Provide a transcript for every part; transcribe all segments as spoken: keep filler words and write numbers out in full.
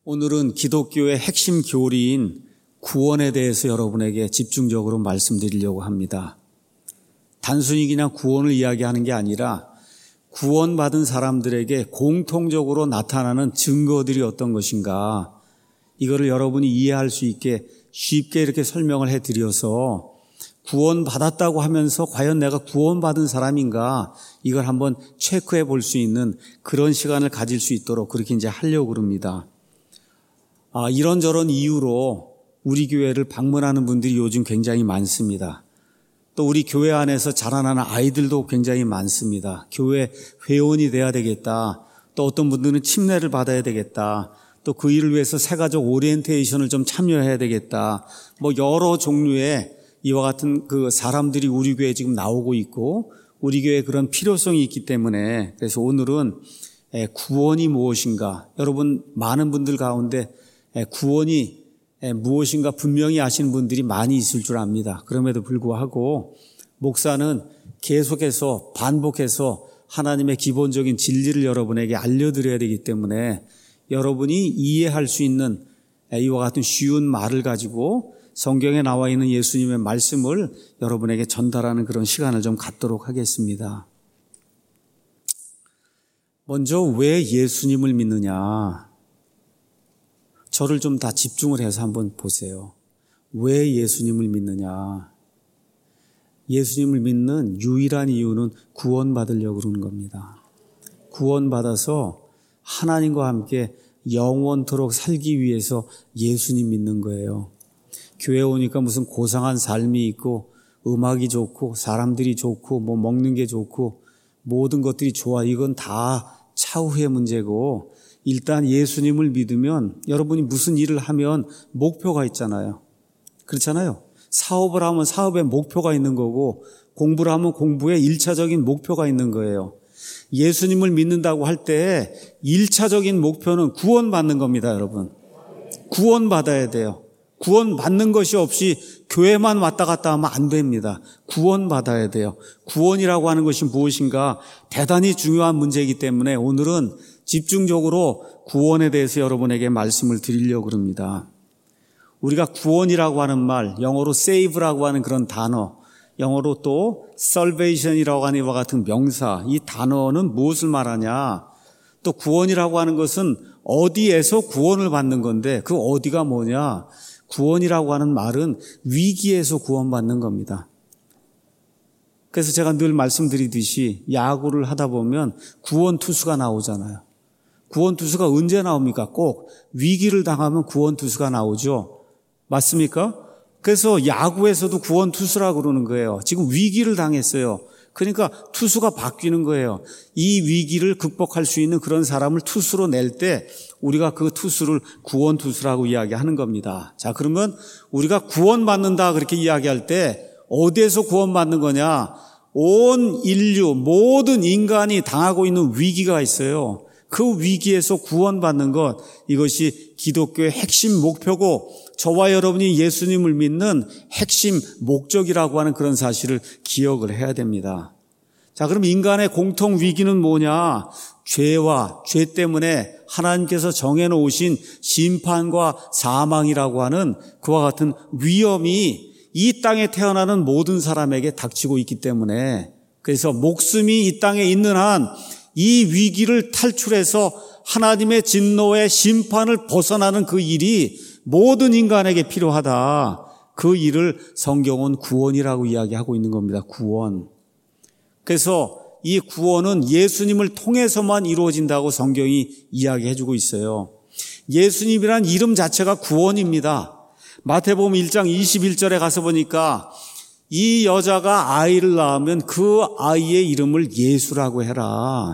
오늘은 기독교의 핵심 교리인 구원에 대해서 여러분에게 집중적으로 말씀드리려고 합니다. 단순히 그냥 구원을 이야기하는 게 아니라 구원받은 사람들에게 공통적으로 나타나는 증거들이 어떤 것인가, 이거를 여러분이 이해할 수 있게 쉽게 이렇게 설명을 해드려서 구원받았다고 하면서 과연 내가 구원받은 사람인가, 이걸 한번 체크해 볼 수 있는 그런 시간을 가질 수 있도록 그렇게 이제 하려고 합니다. 아, 이런저런 이유로 우리 교회를 방문하는 분들이 요즘 굉장히 많습니다. 또 우리 교회 안에서 자라나는 아이들도 굉장히 많습니다. 교회 회원이 돼야 되겠다. 또 어떤 분들은 침례를 받아야 되겠다. 또 그 일을 위해서 새가족 오리엔테이션을 좀 참여해야 되겠다. 뭐 여러 종류의 이와 같은 그 사람들이 우리 교회에 지금 나오고 있고 우리 교회에 그런 필요성이 있기 때문에, 그래서 오늘은 구원이 무엇인가, 여러분 많은 분들 가운데 구원이 무엇인가 분명히 아시는 분들이 많이 있을 줄 압니다. 그럼에도 불구하고 목사는 계속해서 반복해서 하나님의 기본적인 진리를 여러분에게 알려드려야 되기 때문에 여러분이 이해할 수 있는 이와 같은 쉬운 말을 가지고 성경에 나와 있는 예수님의 말씀을 여러분에게 전달하는 그런 시간을 좀 갖도록 하겠습니다. 먼저 왜 예수님을 믿느냐? 저를 좀 다 집중을 해서 한번 보세요. 왜 예수님을 믿느냐? 예수님을 믿는 유일한 이유는 구원받으려고 그러는 겁니다. 구원받아서 하나님과 함께 영원토록 살기 위해서 예수님 믿는 거예요. 교회 오니까 무슨 고상한 삶이 있고 음악이 좋고 사람들이 좋고 뭐 먹는 게 좋고 모든 것들이 좋아, 이건 다 차후의 문제고, 일단 예수님을 믿으면 여러분이 무슨 일을 하면 목표가 있잖아요. 그렇잖아요. 사업을 하면 사업에 목표가 있는 거고, 공부를 하면 공부에 일차적인 목표가 있는 거예요. 예수님을 믿는다고 할 때 일차적인 목표는 구원받는 겁니다, 여러분. 구원받아야 돼요. 구원받는 것이 없이 교회만 왔다 갔다 하면 안 됩니다. 구원받아야 돼요. 구원이라고 하는 것이 무엇인가 대단히 중요한 문제이기 때문에 오늘은 집중적으로 구원에 대해서 여러분에게 말씀을 드리려고 합니다. 우리가 구원이라고 하는 말, 영어로 save라고 하는 그런 단어, 영어로 또 salvation이라고 하는 이와 같은 명사, 이 단어는 무엇을 말하냐? 또 구원이라고 하는 것은 어디에서 구원을 받는 건데 그 어디가 뭐냐? 구원이라고 하는 말은 위기에서 구원받는 겁니다. 그래서 제가 늘 말씀드리듯이 야구를 하다 보면 구원 투수가 나오잖아요. 구원 투수가 언제 나옵니까? 꼭 위기를 당하면 구원 투수가 나오죠. 맞습니까? 그래서 야구에서도 구원 투수라고 그러는 거예요. 지금 위기를 당했어요. 그러니까 투수가 바뀌는 거예요. 이 위기를 극복할 수 있는 그런 사람을 투수로 낼 때 우리가 그 투수를 구원 투수라고 이야기하는 겁니다. 자, 그러면 우리가 구원받는다 그렇게 이야기할 때 어디에서 구원받는 거냐? 온 인류, 모든 인간이 당하고 있는 위기가 있어요. 그 위기에서 구원받는 것, 이것이 기독교의 핵심 목표고 저와 여러분이 예수님을 믿는 핵심 목적이라고 하는 그런 사실을 기억을 해야 됩니다. 자, 그럼 인간의 공통 위기는 뭐냐? 죄와 죄 때문에 하나님께서 정해놓으신 심판과 사망이라고 하는 그와 같은 위험이 이 땅에 태어나는 모든 사람에게 닥치고 있기 때문에, 그래서 목숨이 이 땅에 있는 한 이 위기를 탈출해서 하나님의 진노의 심판을 벗어나는 그 일이 모든 인간에게 필요하다. 그 일을 성경은 구원이라고 이야기하고 있는 겁니다. 구원. 그래서 이 구원은 예수님을 통해서만 이루어진다고 성경이 이야기해주고 있어요. 예수님이란 이름 자체가 구원입니다. 마태복음 일 장 이십일 절에 가서 보니까 이 여자가 아이를 낳으면 그 아이의 이름을 예수라고 해라.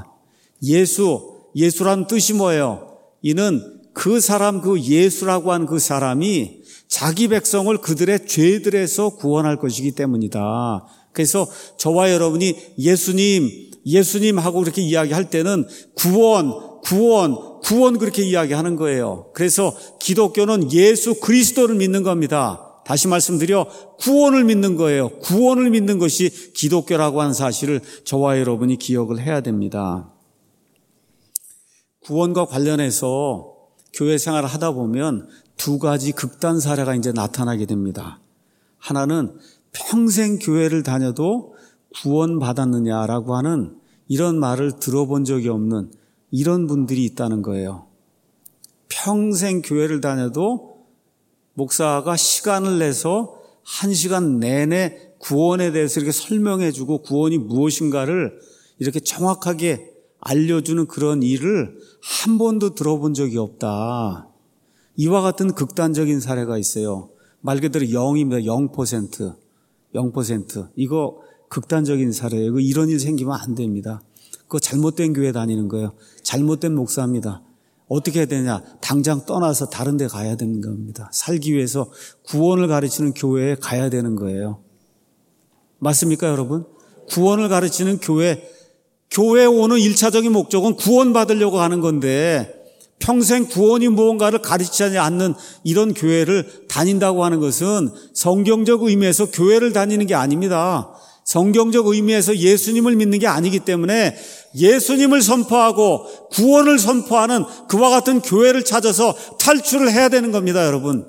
예수, 예수란 뜻이 뭐예요? 이는 그 사람, 그 예수라고 하는 그 사람이 자기 백성을 그들의 죄들에서 구원할 것이기 때문이다. 그래서 저와 여러분이 예수님, 예수님 하고 그렇게 이야기할 때는 구원, 구원, 구원 그렇게 이야기하는 거예요. 그래서 기독교는 예수 그리스도를 믿는 겁니다. 다시 말씀드려 구원을 믿는 거예요. 구원을 믿는 것이 기독교라고 하는 사실을 저와 여러분이 기억을 해야 됩니다. 구원과 관련해서 교회 생활을 하다 보면 두 가지 극단 사례가 이제 나타나게 됩니다. 하나는 평생 교회를 다녀도 구원받았느냐라고 하는 이런 말을 들어본 적이 없는 이런 분들이 있다는 거예요. 평생 교회를 다녀도 목사가 시간을 내서 한 시간 내내 구원에 대해서 이렇게 설명해주고 구원이 무엇인가를 이렇게 정확하게 알려주는 그런 일을 한 번도 들어본 적이 없다. 이와 같은 극단적인 사례가 있어요. 말 그대로 영입니다. 영 퍼센트. 영 퍼센트. 이거 극단적인 사례예요. 이런 일 생기면 안 됩니다. 그거 잘못된 교회 다니는 거예요. 잘못된 목사입니다. 어떻게 해야 되냐? 당장 떠나서 다른 데 가야 되는 겁니다. 살기 위해서 구원을 가르치는 교회에 가야 되는 거예요. 맞습니까, 여러분? 구원을 가르치는 교회, 교회에 오는 일차적인 목적은 구원받으려고 하는 건데 평생 구원이 무언가를 가르치지 않는 이런 교회를 다닌다고 하는 것은 성경적 의미에서 교회를 다니는 게 아닙니다. 성경적 의미에서 예수님을 믿는 게 아니기 때문에 예수님을 선포하고 구원을 선포하는 그와 같은 교회를 찾아서 탈출을 해야 되는 겁니다, 여러분.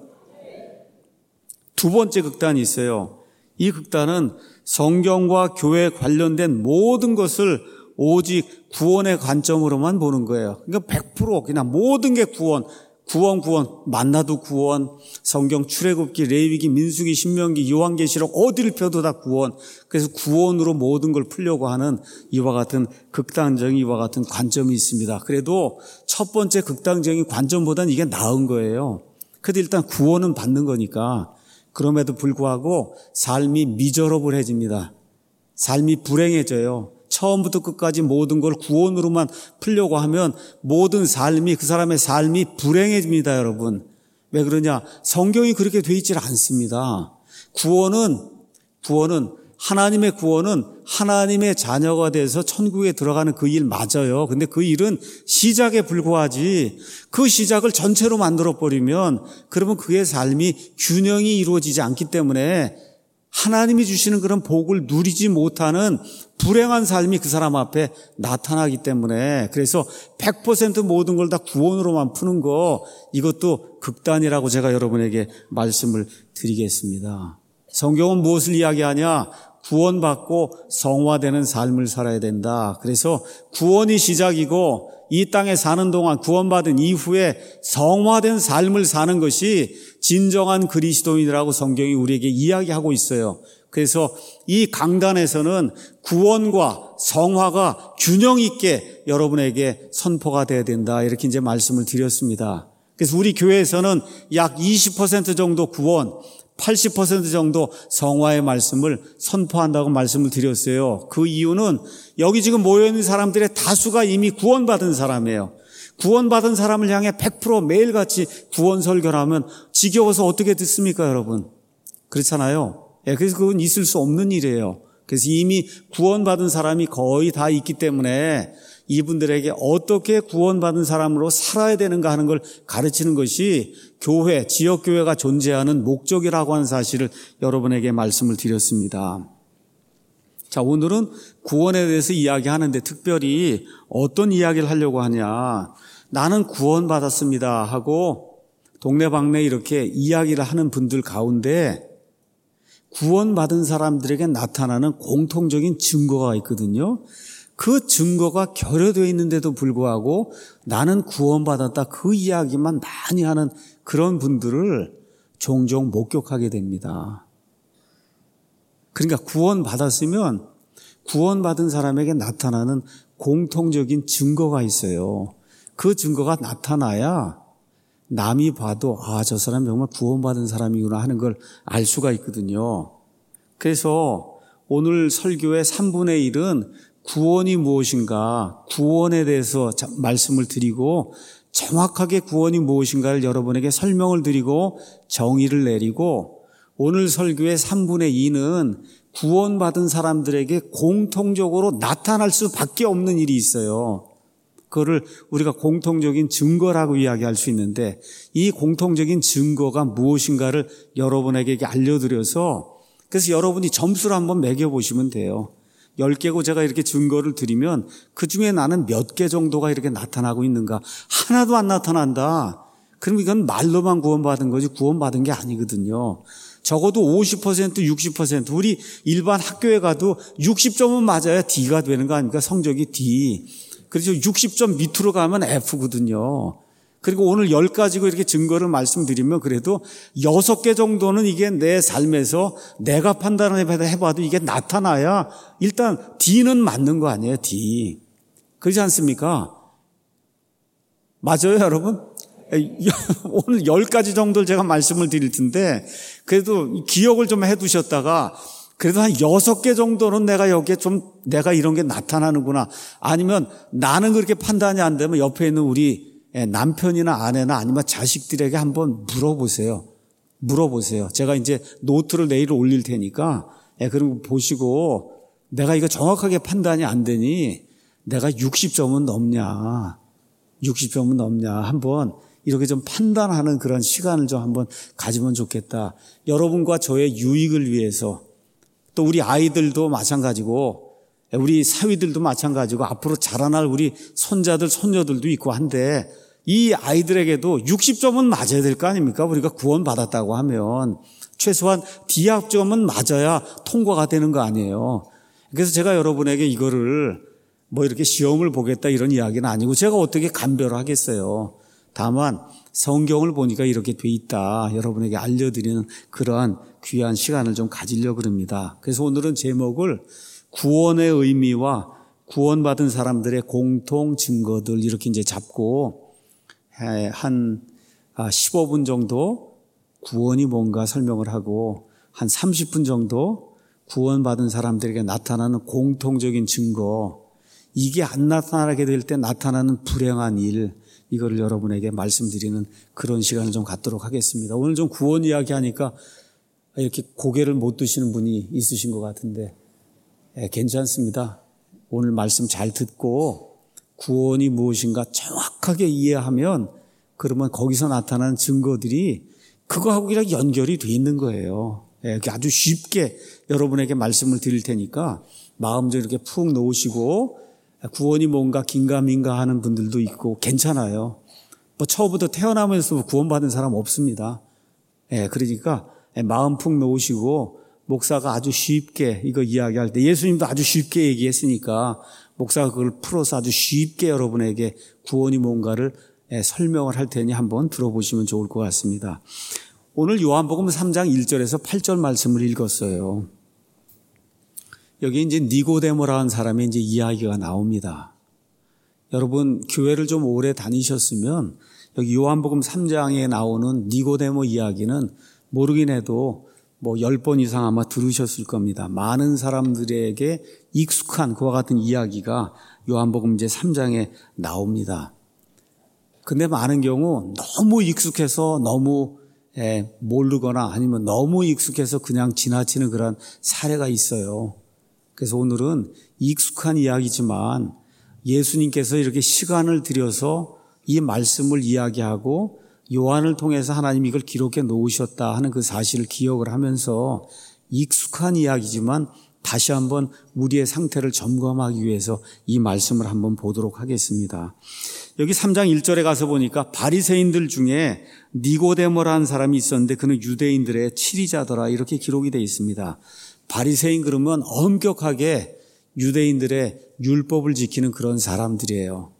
두 번째 극단이 있어요. 이 극단은 성경과 교회에 관련된 모든 것을 오직 구원의 관점으로만 보는 거예요. 그러니까 백 퍼센트 그냥 모든 게 구원, 구원, 구원, 만나도 구원, 성경 출애굽기, 레위기, 민수기, 신명기, 요한계시록 어디를 펴도 다 구원. 그래서 구원으로 모든 걸 풀려고 하는 이와 같은 극단적인 이와 같은 관점이 있습니다. 그래도 첫 번째 극단적인 관점보다는 이게 나은 거예요. 그래도 일단 구원은 받는 거니까. 그럼에도 불구하고 삶이 미저러블해집니다. 삶이 불행해져요. 처음부터 끝까지 모든 걸 구원으로만 풀려고 하면 모든 삶이, 그 사람의 삶이 불행해집니다, 여러분. 왜 그러냐? 성경이 그렇게 돼 있질 않습니다. 구원은, 구원은, 하나님의 구원은 하나님의 자녀가 돼서 천국에 들어가는 그 일 맞아요. 근데 그 일은 시작에 불과하지, 그 시작을 전체로 만들어버리면 그러면 그의 삶이 균형이 이루어지지 않기 때문에 하나님이 주시는 그런 복을 누리지 못하는 불행한 삶이 그 사람 앞에 나타나기 때문에, 그래서 백 퍼센트 모든 걸 다 구원으로만 푸는 거, 이것도 극단이라고 제가 여러분에게 말씀을 드리겠습니다. 성경은 무엇을 이야기하냐? 구원받고 성화되는 삶을 살아야 된다. 그래서 구원이 시작이고 이 땅에 사는 동안 구원받은 이후에 성화된 삶을 사는 것이 진정한 그리스도인이라고 성경이 우리에게 이야기하고 있어요. 그래서 이 강단에서는 구원과 성화가 균형 있게 여러분에게 선포가 돼야 된다, 이렇게 이제 말씀을 드렸습니다. 그래서 우리 교회에서는 약 이십 퍼센트 정도 구원, 팔십 퍼센트 정도 성화의 말씀을 선포한다고 말씀을 드렸어요. 그 이유는 여기 지금 모여있는 사람들의 다수가 이미 구원받은 사람이에요. 구원받은 사람을 향해 백 퍼센트 매일같이 구원 설교를 하면 지겨워서 어떻게 듣습니까, 여러분? 그렇잖아요. 예, 그래서 그건 있을 수 없는 일이에요. 그래서 이미 구원받은 사람이 거의 다 있기 때문에 이분들에게 어떻게 구원받은 사람으로 살아야 되는가 하는 걸 가르치는 것이 교회, 지역교회가 존재하는 목적이라고 하는 사실을 여러분에게 말씀을 드렸습니다. 자, 오늘은 구원에 대해서 이야기하는데 특별히 어떤 이야기를 하려고 하냐. 나는 구원받았습니다 하고 동네방네 이렇게 이야기를 하는 분들 가운데 구원받은 사람들에게 나타나는 공통적인 증거가 있거든요. 그 증거가 결여되어 있는데도 불구하고 나는 구원받았다, 그 이야기만 많이 하는 그런 분들을 종종 목격하게 됩니다. 그러니까 구원받았으면 구원받은 사람에게 나타나는 공통적인 증거가 있어요. 그 증거가 나타나야 남이 봐도 아, 저 사람 정말 구원받은 사람이구나 하는 걸 알 수가 있거든요. 그래서 오늘 설교의 삼분의 일은 구원이 무엇인가, 구원에 대해서 말씀을 드리고 정확하게 구원이 무엇인가를 여러분에게 설명을 드리고 정의를 내리고, 오늘 설교의 삼분의 이는 구원받은 사람들에게 공통적으로 나타날 수밖에 없는 일이 있어요. 그거를 우리가 공통적인 증거라고 이야기할 수 있는데, 이 공통적인 증거가 무엇인가를 여러분에게 알려드려서, 그래서 여러분이 점수를 한번 매겨보시면 돼요. 열 개고 제가 이렇게 증거를 드리면 그 중에 나는 몇 개 정도가 이렇게 나타나고 있는가? 하나도 안 나타난다. 그럼 이건 말로만 구원받은 거지 구원받은 게 아니거든요. 적어도 오십 퍼센트, 육십 퍼센트 우리 일반 학교에 가도 육십 점은 맞아야 D가 되는 거 아닙니까? 성적이 D. 그래서 육십 점 밑으로 가면 F거든요. 그리고 오늘 열 가지고 이렇게 증거를 말씀드리면 그래도 여섯 개 정도는 이게 내 삶에서 내가 판단을 해봐도 이게 나타나야 일단 D는 맞는 거 아니에요, D. 그렇지 않습니까? 맞아요, 여러분? 오늘 열 가지 정도를 제가 말씀을 드릴 텐데 그래도 기억을 좀 해두셨다가 그래도 한 여섯 개 정도는 내가 여기에 좀 내가 이런 게 나타나는구나. 아니면 나는 그렇게 판단이 안 되면 옆에 있는 우리 남편이나 아내나 아니면 자식들에게 한번 물어보세요. 물어보세요. 제가 이제 노트를 내일 올릴 테니까 그리고 보시고 내가 이거 정확하게 판단이 안 되니 내가 육십 점은 넘냐. 육십 점은 넘냐. 한번 이렇게 좀 판단하는 그런 시간을 좀 한번 가지면 좋겠다. 여러분과 저의 유익을 위해서 또 우리 아이들도 마찬가지고 우리 사위들도 마찬가지고 앞으로 자라날 우리 손자들 손녀들도 있고 한데 이 아이들에게도 육십 점은 맞아야 될 거 아닙니까? 우리가 구원받았다고 하면 최소한 D 합점은 맞아야 통과가 되는 거 아니에요. 그래서 제가 여러분에게 이거를 뭐 이렇게 시험을 보겠다 이런 이야기는 아니고 제가 어떻게 감별하겠어요. 다만 성경을 보니까 이렇게 돼 있다. 여러분에게 알려드리는 그러한 귀한 시간을 좀 가지려고 합니다. 그래서 오늘은 제목을 구원의 의미와 구원받은 사람들의 공통 증거들 이렇게 이제 잡고 한 십오 분 정도 구원이 뭔가 설명을 하고 한 삼십 분 정도 구원받은 사람들에게 나타나는 공통적인 증거 이게 안 나타나게 될 때 나타나는 불행한 일 이거를 여러분에게 말씀드리는 그런 시간을 좀 갖도록 하겠습니다. 오늘 좀 구원 이야기 하니까 이렇게 고개를 못 드시는 분이 있으신 것 같은데 예, 괜찮습니다. 오늘 말씀 잘 듣고 구원이 무엇인가 정확하게 이해하면 그러면 거기서 나타나는 증거들이 그거하고 그냥 연결이 돼 있는 거예요. 예, 아주 쉽게 여러분에게 말씀을 드릴 테니까 마음 좀 이렇게 푹 놓으시고 구원이 뭔가 긴가민가 하는 분들도 있고 괜찮아요. 뭐 처음부터 태어나면서 구원받은 사람 없습니다. 예, 그러니까 마음 푹 놓으시고 목사가 아주 쉽게 이거 이야기할 때 예수님도 아주 쉽게 얘기했으니까 목사가 그걸 풀어서 아주 쉽게 여러분에게 구원이 뭔가를 설명을 할 테니 한번 들어보시면 좋을 것 같습니다. 오늘 요한복음 삼 장 일 절에서 팔 절 말씀을 읽었어요. 여기 이제 니고데모라는 사람의 이제 이야기가 나옵니다. 여러분 교회를 좀 오래 다니셨으면 여기 요한복음 삼 장에 나오는 니고데모 이야기는 모르긴 해도 뭐 열 번 이상 아마 들으셨을 겁니다. 많은 사람들에게 익숙한 그와 같은 이야기가 요한복음 이제 삼 장에 나옵니다. 근데 많은 경우 너무 익숙해서 너무 예, 모르거나 아니면 너무 익숙해서 그냥 지나치는 그런 사례가 있어요. 그래서 오늘은 익숙한 이야기지만 예수님께서 이렇게 시간을 들여서 이 말씀을 이야기하고 요한을 통해서 하나님이 이걸 기록해 놓으셨다 하는 그 사실을 기억을 하면서 익숙한 이야기지만 다시 한번 우리의 상태를 점검하기 위해서 이 말씀을 한번 보도록 하겠습니다. 여기 삼 장 일 절에 가서 보니까 바리새인들 중에 니고데모라는 사람이 있었는데 그는 유대인들의 치리자더라 이렇게 기록이 되어 있습니다. 바리새인 그러면 엄격하게 유대인들의 율법을 지키는 그런 사람들이에요.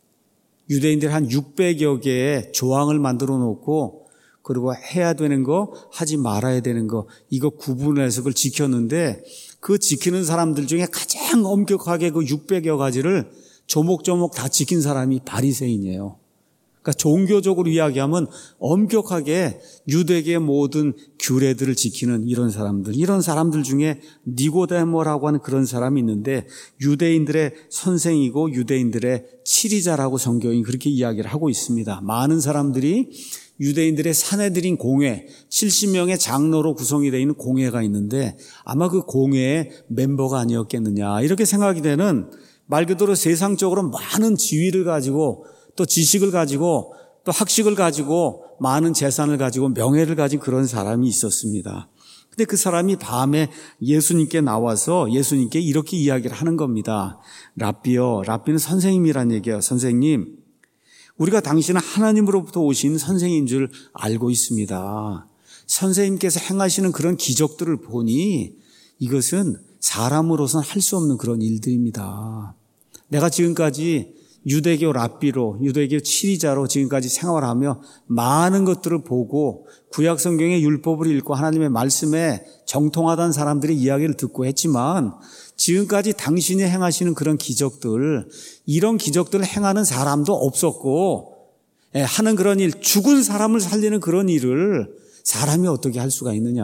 유대인들 한 육백여 개의 조항을 만들어 놓고 그리고 해야 되는 거 하지 말아야 되는 거 이거 구분해서 그걸 지켰는데 그 지키는 사람들 중에 가장 엄격하게 그 육백여 가지를 조목조목 다 지킨 사람이 바리새인이에요. 그러니까 종교적으로 이야기하면 엄격하게 유대계의 모든 규례들을 지키는 이런 사람들, 이런 사람들 중에 니고데모라고 하는 그런 사람이 있는데 유대인들의 선생이고 유대인들의 치리자라고 성경이 그렇게 이야기를 하고 있습니다. 많은 사람들이 유대인들의 사내들인 공회, 칠십 명의 장로로 구성이 되어 있는 공회가 있는데 아마 그 공회의 멤버가 아니었겠느냐 이렇게 생각이 되는 말 그대로 세상적으로 많은 지위를 가지고 또 지식을 가지고 또 학식을 가지고 많은 재산을 가지고 명예를 가진 그런 사람이 있었습니다. 근데 그 사람이 밤에 예수님께 나와서 예수님께 이렇게 이야기를 하는 겁니다. 랍비요, 랍비는 선생님이란 얘기예요. 선생님, 우리가 당신은 하나님으로부터 오신 선생인 줄 알고 있습니다. 선생님께서 행하시는 그런 기적들을 보니 이것은 사람으로서는 할 수 없는 그런 일들입니다. 내가 지금까지 유대교 랍비로, 유대교 치리자로 지금까지 생활하며 많은 것들을 보고 구약 성경의 율법을 읽고 하나님의 말씀에 정통하던 사람들의 이야기를 듣고 했지만 지금까지 당신이 행하시는 그런 기적들, 이런 기적들을 행하는 사람도 없었고 하는 그런 일, 죽은 사람을 살리는 그런 일을 사람이 어떻게 할 수가 있느냐.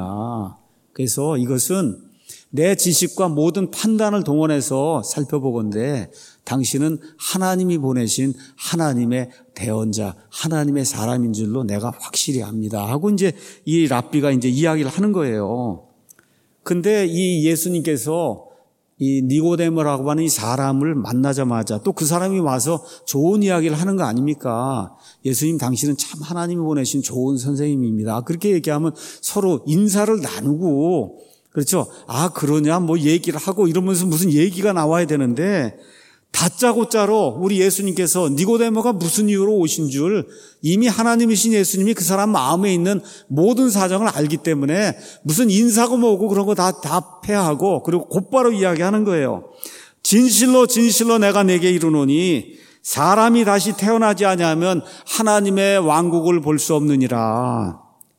그래서 이것은 내 지식과 모든 판단을 동원해서 살펴보건대 당신은 하나님이 보내신 하나님의 대언자, 하나님의 사람인 줄로 내가 확실히 압니다. 하고 이제 이 랍비가 이제 이야기를 하는 거예요. 근데 이 예수님께서 이 니고데모라고 하는 이 사람을 만나자마자 또 그 사람이 와서 좋은 이야기를 하는 거 아닙니까? 예수님 당신은 참 하나님이 보내신 좋은 선생님입니다. 그렇게 얘기하면 서로 인사를 나누고, 그렇죠? 아, 그러냐? 뭐 얘기를 하고 이러면서 무슨 얘기가 나와야 되는데 다짜고짜로 우리 예수님께서 니고데모가 무슨 이유로 오신 줄 이미 하나님이신 예수님이 그 사람 마음에 있는 모든 사정을 알기 때문에 무슨 인사고 뭐고 그런 거 다 답해하고 그리고 곧바로 이야기하는 거예요. 진실로 진실로 내가 내게 이르노니 사람이 다시 태어나지 아니하면 하나님의 왕국을 볼 수 없느니라.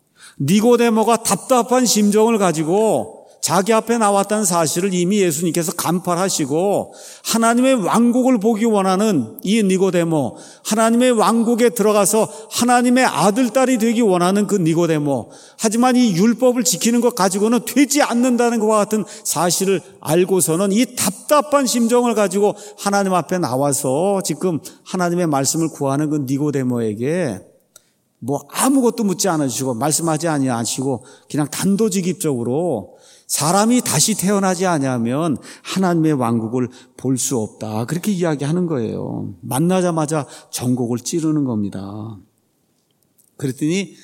니고데모가 답답한 심정을 가지고 자기 앞에 나왔다는 사실을 이미 예수님께서 간파하시고 하나님의 왕국을 보기 원하는 이 니고데모, 하나님의 왕국에 들어가서 하나님의 아들, 딸이 되기 원하는 그 니고데모, 하지만 이 율법을 지키는 것 가지고는 되지 않는다는 것과 같은 사실을 알고서는 이 답답한 심정을 가지고 하나님 앞에 나와서 지금 하나님의 말씀을 구하는 그 니고데모에게 뭐 아무것도 묻지 않으시고 말씀하지 아니하시고 그냥 단도직입적으로 사람이 다시 태어나지 아니하면 하나님의 왕국을 볼 수 없다. 그렇게 이야기하는 거예요. 만나자마자 전곡을 찌르는 겁니다. 그랬더니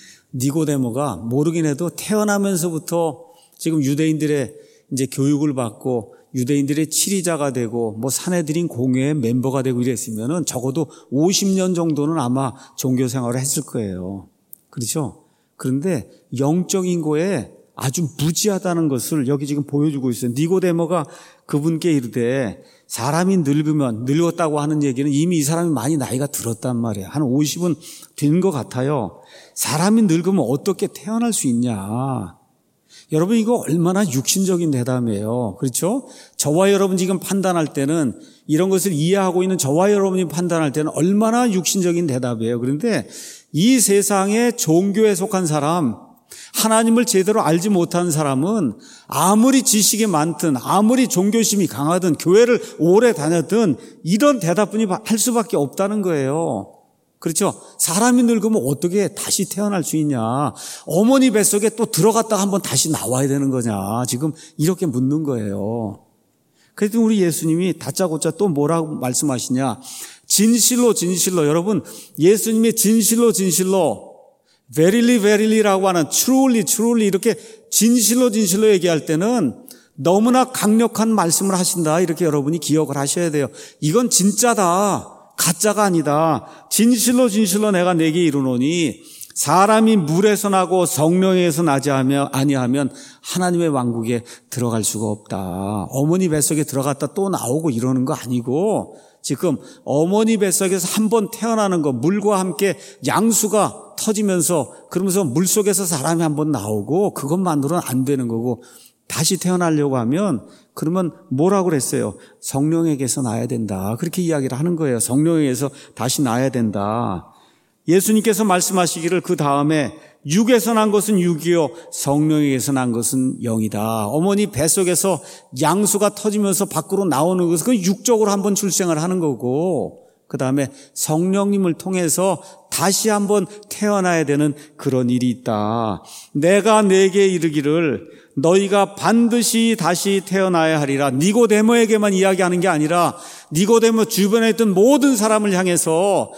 니고데모가 모르긴 해도 태어나면서부터 지금 유대인들의 이제 교육을 받고 유대인들의 치리자가 되고 뭐 사내들인 공회의 멤버가 되고 이랬으면은 적어도 오십 년 정도는 아마 종교 생활을 했을 거예요. 그렇죠? 그런데 영적 인고에 아주 무지하다는 것을 여기 지금 보여주고 있어요. 니고데모가 그분께 이르되 사람이 늙으면, 늙었다고 하는 얘기는 이미 이 사람이 많이 나이가 들었단 말이에요. 한 오십은 된 것 같아요. 사람이 늙으면 어떻게 태어날 수 있냐. 여러분 이거 얼마나 육신적인 대답이에요. 그렇죠? 저와 여러분 지금 판단할 때는 이런 것을 이해하고 있는 저와 여러분이 판단할 때는 얼마나 육신적인 대답이에요. 그런데 이 세상의 종교에 속한 사람, 하나님을 제대로 알지 못하는 사람은 아무리 지식이 많든 아무리 종교심이 강하든 교회를 오래 다녔든 이런 대답뿐이 할 수밖에 없다는 거예요. 그렇죠? 사람이 늙으면 어떻게 다시 태어날 수 있냐? 어머니 뱃속에 또 들어갔다가 한번 다시 나와야 되는 거냐? 지금 이렇게 묻는 거예요. 그래도 우리 예수님이 다짜고짜 또 뭐라고 말씀하시냐? 진실로 진실로, 여러분 예수님이 진실로 진실로 verily veryly라고 하는 truly truly 이렇게 진실로 진실로 얘기할 때는 너무나 강력한 말씀을 하신다, 이렇게 여러분이 기억을 하셔야 돼요. 이건 진짜다, 가짜가 아니다. 진실로 진실로 내가 내게 이르노니 사람이 물에서 나고 성령에서 나지 아니하면 하나님의 왕국에 들어갈 수가 없다. 어머니 뱃속에 들어갔다 또 나오고 이러는 거 아니고, 지금 어머니 뱃속에서 한번 태어나는 거, 물과 함께 양수가 터지면서 그러면서 물속에서 사람이 한번 나오고 그것만으로는 안 되는 거고, 다시 태어나려고 하면 그러면 뭐라고 그랬어요? 성령에게서 나야 된다. 그렇게 이야기를 하는 거예요. 성령에게서 다시 나야 된다. 예수님께서 말씀하시기를 그 다음에 육에서 난 것은 육이요 성령에게서 난 것은 영이다. 어머니 뱃속에서 양수가 터지면서 밖으로 나오는 것은 그 육적으로 한번 출생을 하는 거고, 그 다음에 성령님을 통해서 다시 한번 태어나야 되는 그런 일이 있다. 내가 내게 이르기를 너희가 반드시 다시 태어나야 하리라. 니고데모에게만 이야기하는 게 아니라 니고데모 주변에 있던 모든 사람을 향해서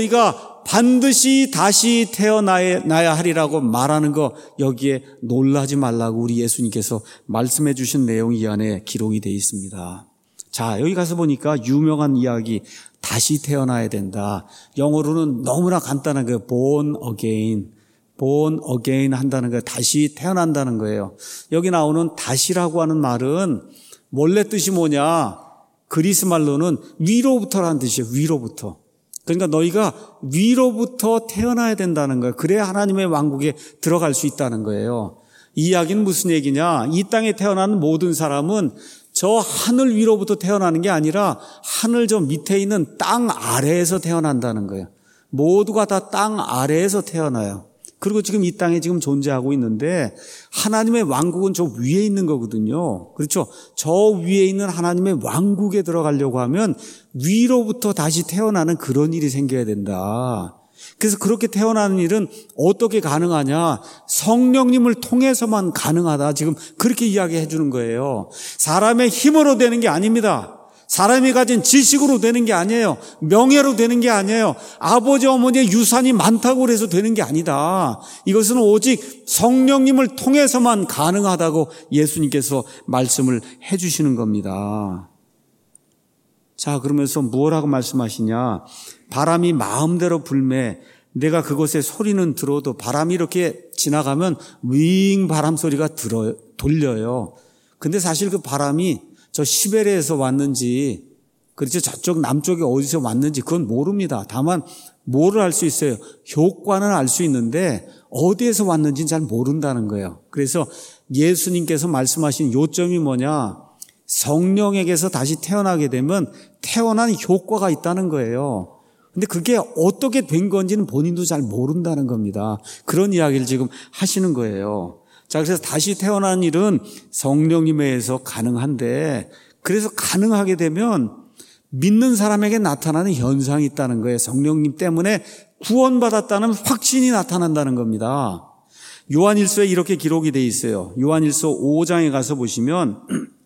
너희가 반드시 다시 태어나야 하리라고 말하는 거, 여기에 놀라지 말라고 우리 예수님께서 말씀해 주신 내용이 이 안에 기록이 되어 있습니다. 자, 여기 가서 보니까 유명한 이야기, 다시 태어나야 된다. 영어로는 너무나 간단한 거예요. born again. born again 한다는 거예요. 다시 태어난다는 거예요. 여기 나오는 다시라고 하는 말은 원래 뜻이 뭐냐? 그리스 말로는 위로부터라는 뜻이에요. 위로부터. 그러니까 너희가 위로부터 태어나야 된다는 거예요. 그래야 하나님의 왕국에 들어갈 수 있다는 거예요. 이 이야기는 무슨 얘기냐? 이 땅에 태어난 모든 사람은 저 하늘 위로부터 태어나는 게 아니라 하늘 저 밑에 있는 땅 아래에서 태어난다는 거예요. 모두가 다 땅 아래에서 태어나요. 그리고 지금 이 땅에 지금 존재하고 있는데 하나님의 왕국은 저 위에 있는 거거든요. 그렇죠? 저 위에 있는 하나님의 왕국에 들어가려고 하면 위로부터 다시 태어나는 그런 일이 생겨야 된다. 그래서 그렇게 태어나는 일은 어떻게 가능하냐? 성령님을 통해서만 가능하다. 지금 그렇게 이야기해 주는 거예요. 사람의 힘으로 되는 게 아닙니다. 사람이 가진 지식으로 되는 게 아니에요. 명예로 되는 게 아니에요. 아버지 어머니의 유산이 많다고 해서 되는 게 아니다. 이것은 오직 성령님을 통해서만 가능하다고 예수님께서 말씀을 해 주시는 겁니다. 자, 그러면서 뭐라고 말씀하시냐? 바람이 마음대로 불매 내가 그곳에 소리는 들어도 바람이 이렇게 지나가면 윙 바람 소리가 들어요, 돌려요. 근데 사실 그 바람이 저 시베리아에서 왔는지, 그렇죠, 저쪽 남쪽에 어디서 왔는지 그건 모릅니다. 다만 뭐를 알 수 있어요? 효과는 알 수 있는데 어디에서 왔는지는 잘 모른다는 거예요. 그래서 예수님께서 말씀하신 요점이 뭐냐? 성령에게서 다시 태어나게 되면 태어난 효과가 있다는 거예요. 근데 그게 어떻게 된 건지는 본인도 잘 모른다는 겁니다. 그런 이야기를 지금 하시는 거예요. 자, 그래서 다시 태어난 일은 성령님에 의해서 가능한데, 그래서 가능하게 되면 믿는 사람에게 나타나는 현상이 있다는 거예요. 성령님 때문에 구원받았다는 확신이 나타난다는 겁니다. 요한일서에 이렇게 기록이 돼 있어요. 요한일서 오 장에 가서 보시면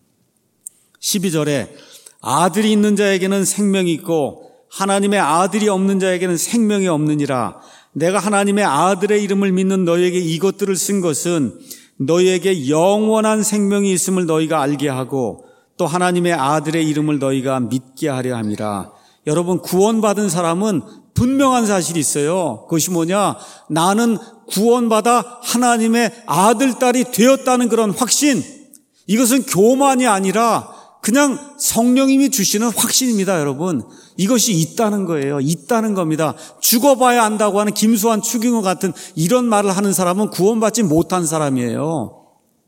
십이 절에 아들이 있는 자에게는 생명이 있고 하나님의 아들이 없는 자에게는 생명이 없느니라. 내가 하나님의 아들의 이름을 믿는 너희에게 이것들을 쓴 것은 너희에게 영원한 생명이 있음을 너희가 알게 하고 또 하나님의 아들의 이름을 너희가 믿게 하려 함이라. 여러분, 구원받은 사람은 분명한 사실이 있어요. 그것이 뭐냐? 나는 구원받아 하나님의 아들, 딸이 되었다는 그런 확신. 이것은 교만이 아니라 그냥 성령님이 주시는 확신입니다, 여러분. 이것이 있다는 거예요. 있다는 겁니다. 죽어봐야 안다고 하는 김수환, 추경호 같은 이런 말을 하는 사람은 구원받지 못한 사람이에요.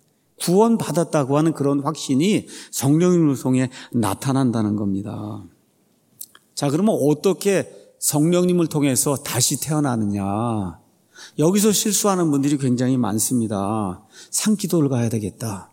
구원받았다고 하는 그런 확신이 성령님을 통해 나타난다는 겁니다. 자, 그러면 어떻게 성령님을 통해서 다시 태어나느냐? 여기서 실수하는 분들이 굉장히 많습니다. 산기도를 가야 되겠다.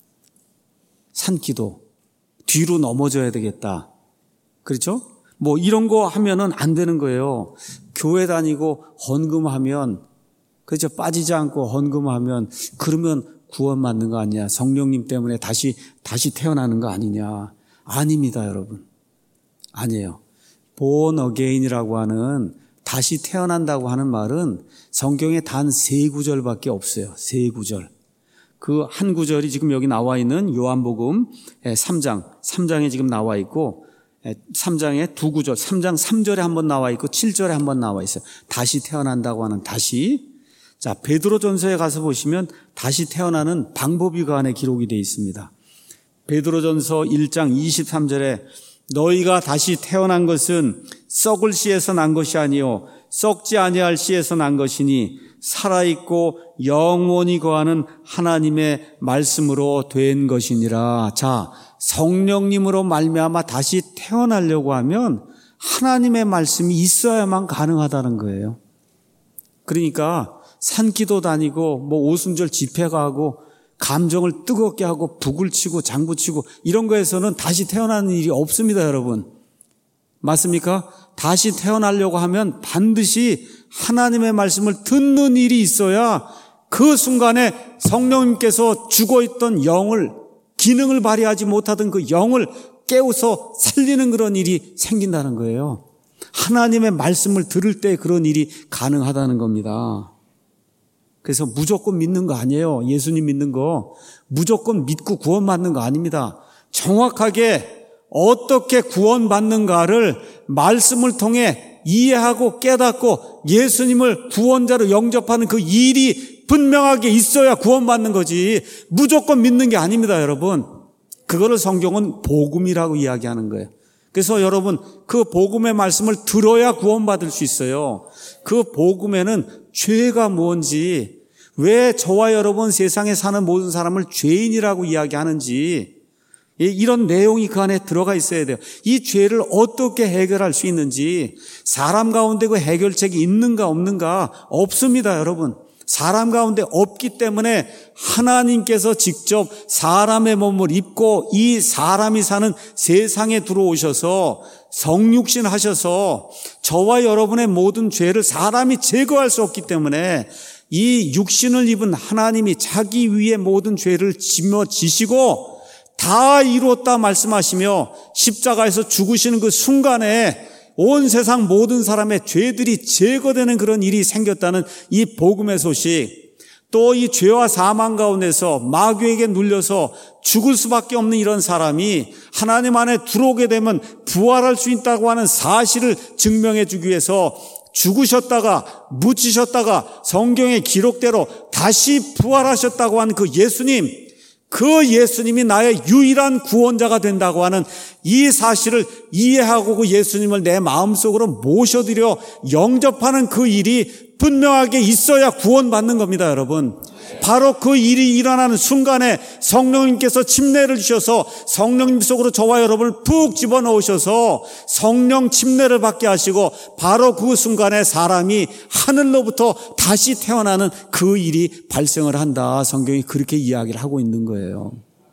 산기도. 뒤로 넘어져야 되겠다. 그렇죠? 뭐 이런 거 하면은 안 되는 거예요. 교회 다니고 헌금하면, 그렇죠? 빠지지 않고 헌금하면 그러면 구원 받는 거 아니냐? 성령님 때문에 다시 다시 태어나는 거 아니냐? 아닙니다, 여러분. 아니에요. born again이라고 하는 다시 태어난다고 하는 말은 성경에 단 세 구절밖에 없어요. 세 구절. 그 한 구절이 지금 여기 나와 있는 요한복음 삼 장, 삼 장에 지금 나와 있고 삼 장에 두 구절, 삼 장 삼 절에 한번 나와 있고 칠 절에 한번 나와 있어요. 다시 태어난다고 하는 다시. 자, 베드로전서에 가서 보시면 다시 태어나는 방법이 그 안에 기록이 되어 있습니다. 베드로전서 일 장 이십삼 절에 너희가 다시 태어난 것은 썩을 씨에서 난 것이 아니요 썩지 아니할 씨에서 난 것이니 살아있고 영원히 거하는 하나님의 말씀으로 된 것이니라. 자, 성령님으로 말미암아 다시 태어나려고 하면 하나님의 말씀이 있어야만 가능하다는 거예요. 그러니까 산기도 다니고 뭐 오순절 집회 가고 감정을 뜨겁게 하고 북을 치고 장구 치고 이런 거에서는 다시 태어나는 일이 없습니다, 여러분. 맞습니까? 다시 태어나려고 하면 반드시 하나님의 말씀을 듣는 일이 있어야 그 순간에 성령님께서 죽어있던 영을, 기능을 발휘하지 못하던 그 영을 깨워서 살리는 그런 일이 생긴다는 거예요. 하나님의 말씀을 들을 때 그런 일이 가능하다는 겁니다. 그래서 무조건 믿는 거 아니에요. 예수님 믿는 거 무조건 믿고 구원받는 거 아닙니다. 정확하게 어떻게 구원받는가를 말씀을 통해 이해하고 깨닫고 예수님을 구원자로 영접하는 그 일이 분명하게 있어야 구원받는 거지 무조건 믿는 게 아닙니다, 여러분. 그거를 성경은 복음이라고 이야기하는 거예요. 그래서 여러분, 그 복음의 말씀을 들어야 구원받을 수 있어요. 그 복음에는 죄가 뭔지, 왜 저와 여러분 세상에 사는 모든 사람을 죄인이라고 이야기하는지, 이런 내용이 그 안에 들어가 있어야 돼요. 이 죄를 어떻게 해결할 수 있는지, 사람 가운데 그 해결책이 있는가 없는가? 없습니다, 여러분. 사람 가운데 없기 때문에 하나님께서 직접 사람의 몸을 입고 이 사람이 사는 세상에 들어오셔서 성육신 하셔서 저와 여러분의 모든 죄를 사람이 제거할 수 없기 때문에 이 육신을 입은 하나님이 자기 위에 모든 죄를 짊어지시고 다 이루었다 말씀하시며 십자가에서 죽으시는 그 순간에 온 세상 모든 사람의 죄들이 제거되는 그런 일이 생겼다는 이 복음의 소식, 또 이 죄와 사망 가운데서 마귀에게 눌려서 죽을 수밖에 없는 이런 사람이 하나님 안에 들어오게 되면 부활할 수 있다고 하는 사실을 증명해 주기 위해서 죽으셨다가 묻히셨다가 성경의 기록대로 다시 부활하셨다고 하는 그 예수님, 그 예수님이 나의 유일한 구원자가 된다고 하는 이 사실을 이해하고 그 예수님을 내 마음속으로 모셔드려 영접하는 그 일이 분명하게 있어야 구원받는 겁니다, 여러분. 바로 그 일이 일어나는 순간에 성령님께서 침례를 주셔서 성령님 속으로 저와 여러분을 푹 집어넣으셔서 성령 침례를 받게 하시고 바로 그 순간에 사람이 하늘로부터 다시 태어나는 그 일이 발생을 한다. 성경이 그렇게 이야기를 하고 있는 거예요.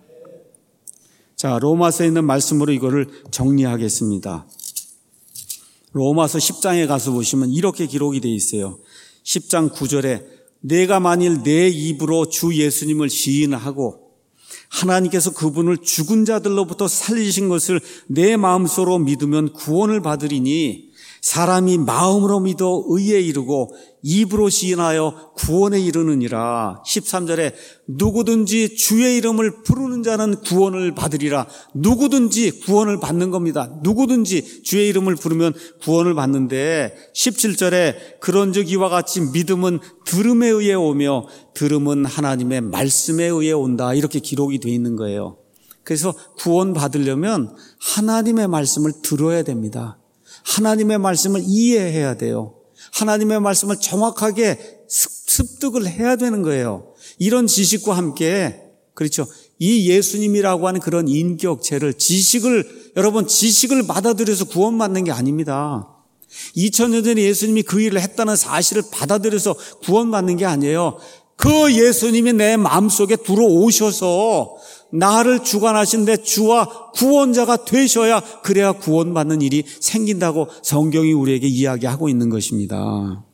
자, 로마서에 있는 말씀으로 이거를 정리하겠습니다. 로마서 십 장에 가서 보시면 이렇게 기록이 되어 있어요. 십 장 구 절에 내가 만일 내 입으로 주 예수님을 시인하고 하나님께서 그분을 죽은 자들로부터 살리신 것을 내 마음속으로 믿으면 구원을 받으리니 사람이 마음으로 믿어 의에 이르고 입으로 시인하여 구원에 이르느니라. 십삼 절에 누구든지 주의 이름을 부르는 자는 구원을 받으리라. 누구든지 구원을 받는 겁니다. 누구든지 주의 이름을 부르면 구원을 받는데 십칠 절에 그런즉 이와 같이 믿음은 들음에 의해 오며 들음은 하나님의 말씀에 의해 온다. 이렇게 기록이 되어 있는 거예요. 그래서 구원 받으려면 하나님의 말씀을 들어야 됩니다. 하나님의 말씀을 이해해야 돼요. 하나님의 말씀을 정확하게 습득을 해야 되는 거예요. 이런 지식과 함께, 그렇죠, 이 예수님이라고 하는 그런 인격체를, 지식을, 여러분 지식을 받아들여서 구원받는 게 아닙니다. 이천 년 전에 예수님이 그 일을 했다는 사실을 받아들여서 구원받는 게 아니에요. 그 예수님이 내 마음속에 들어오셔서 나를 주관하신 내 주와 구원자가 되셔야 그래야 구원받는 일이 생긴다고 성경이 우리에게 이야기하고 있는 것입니다.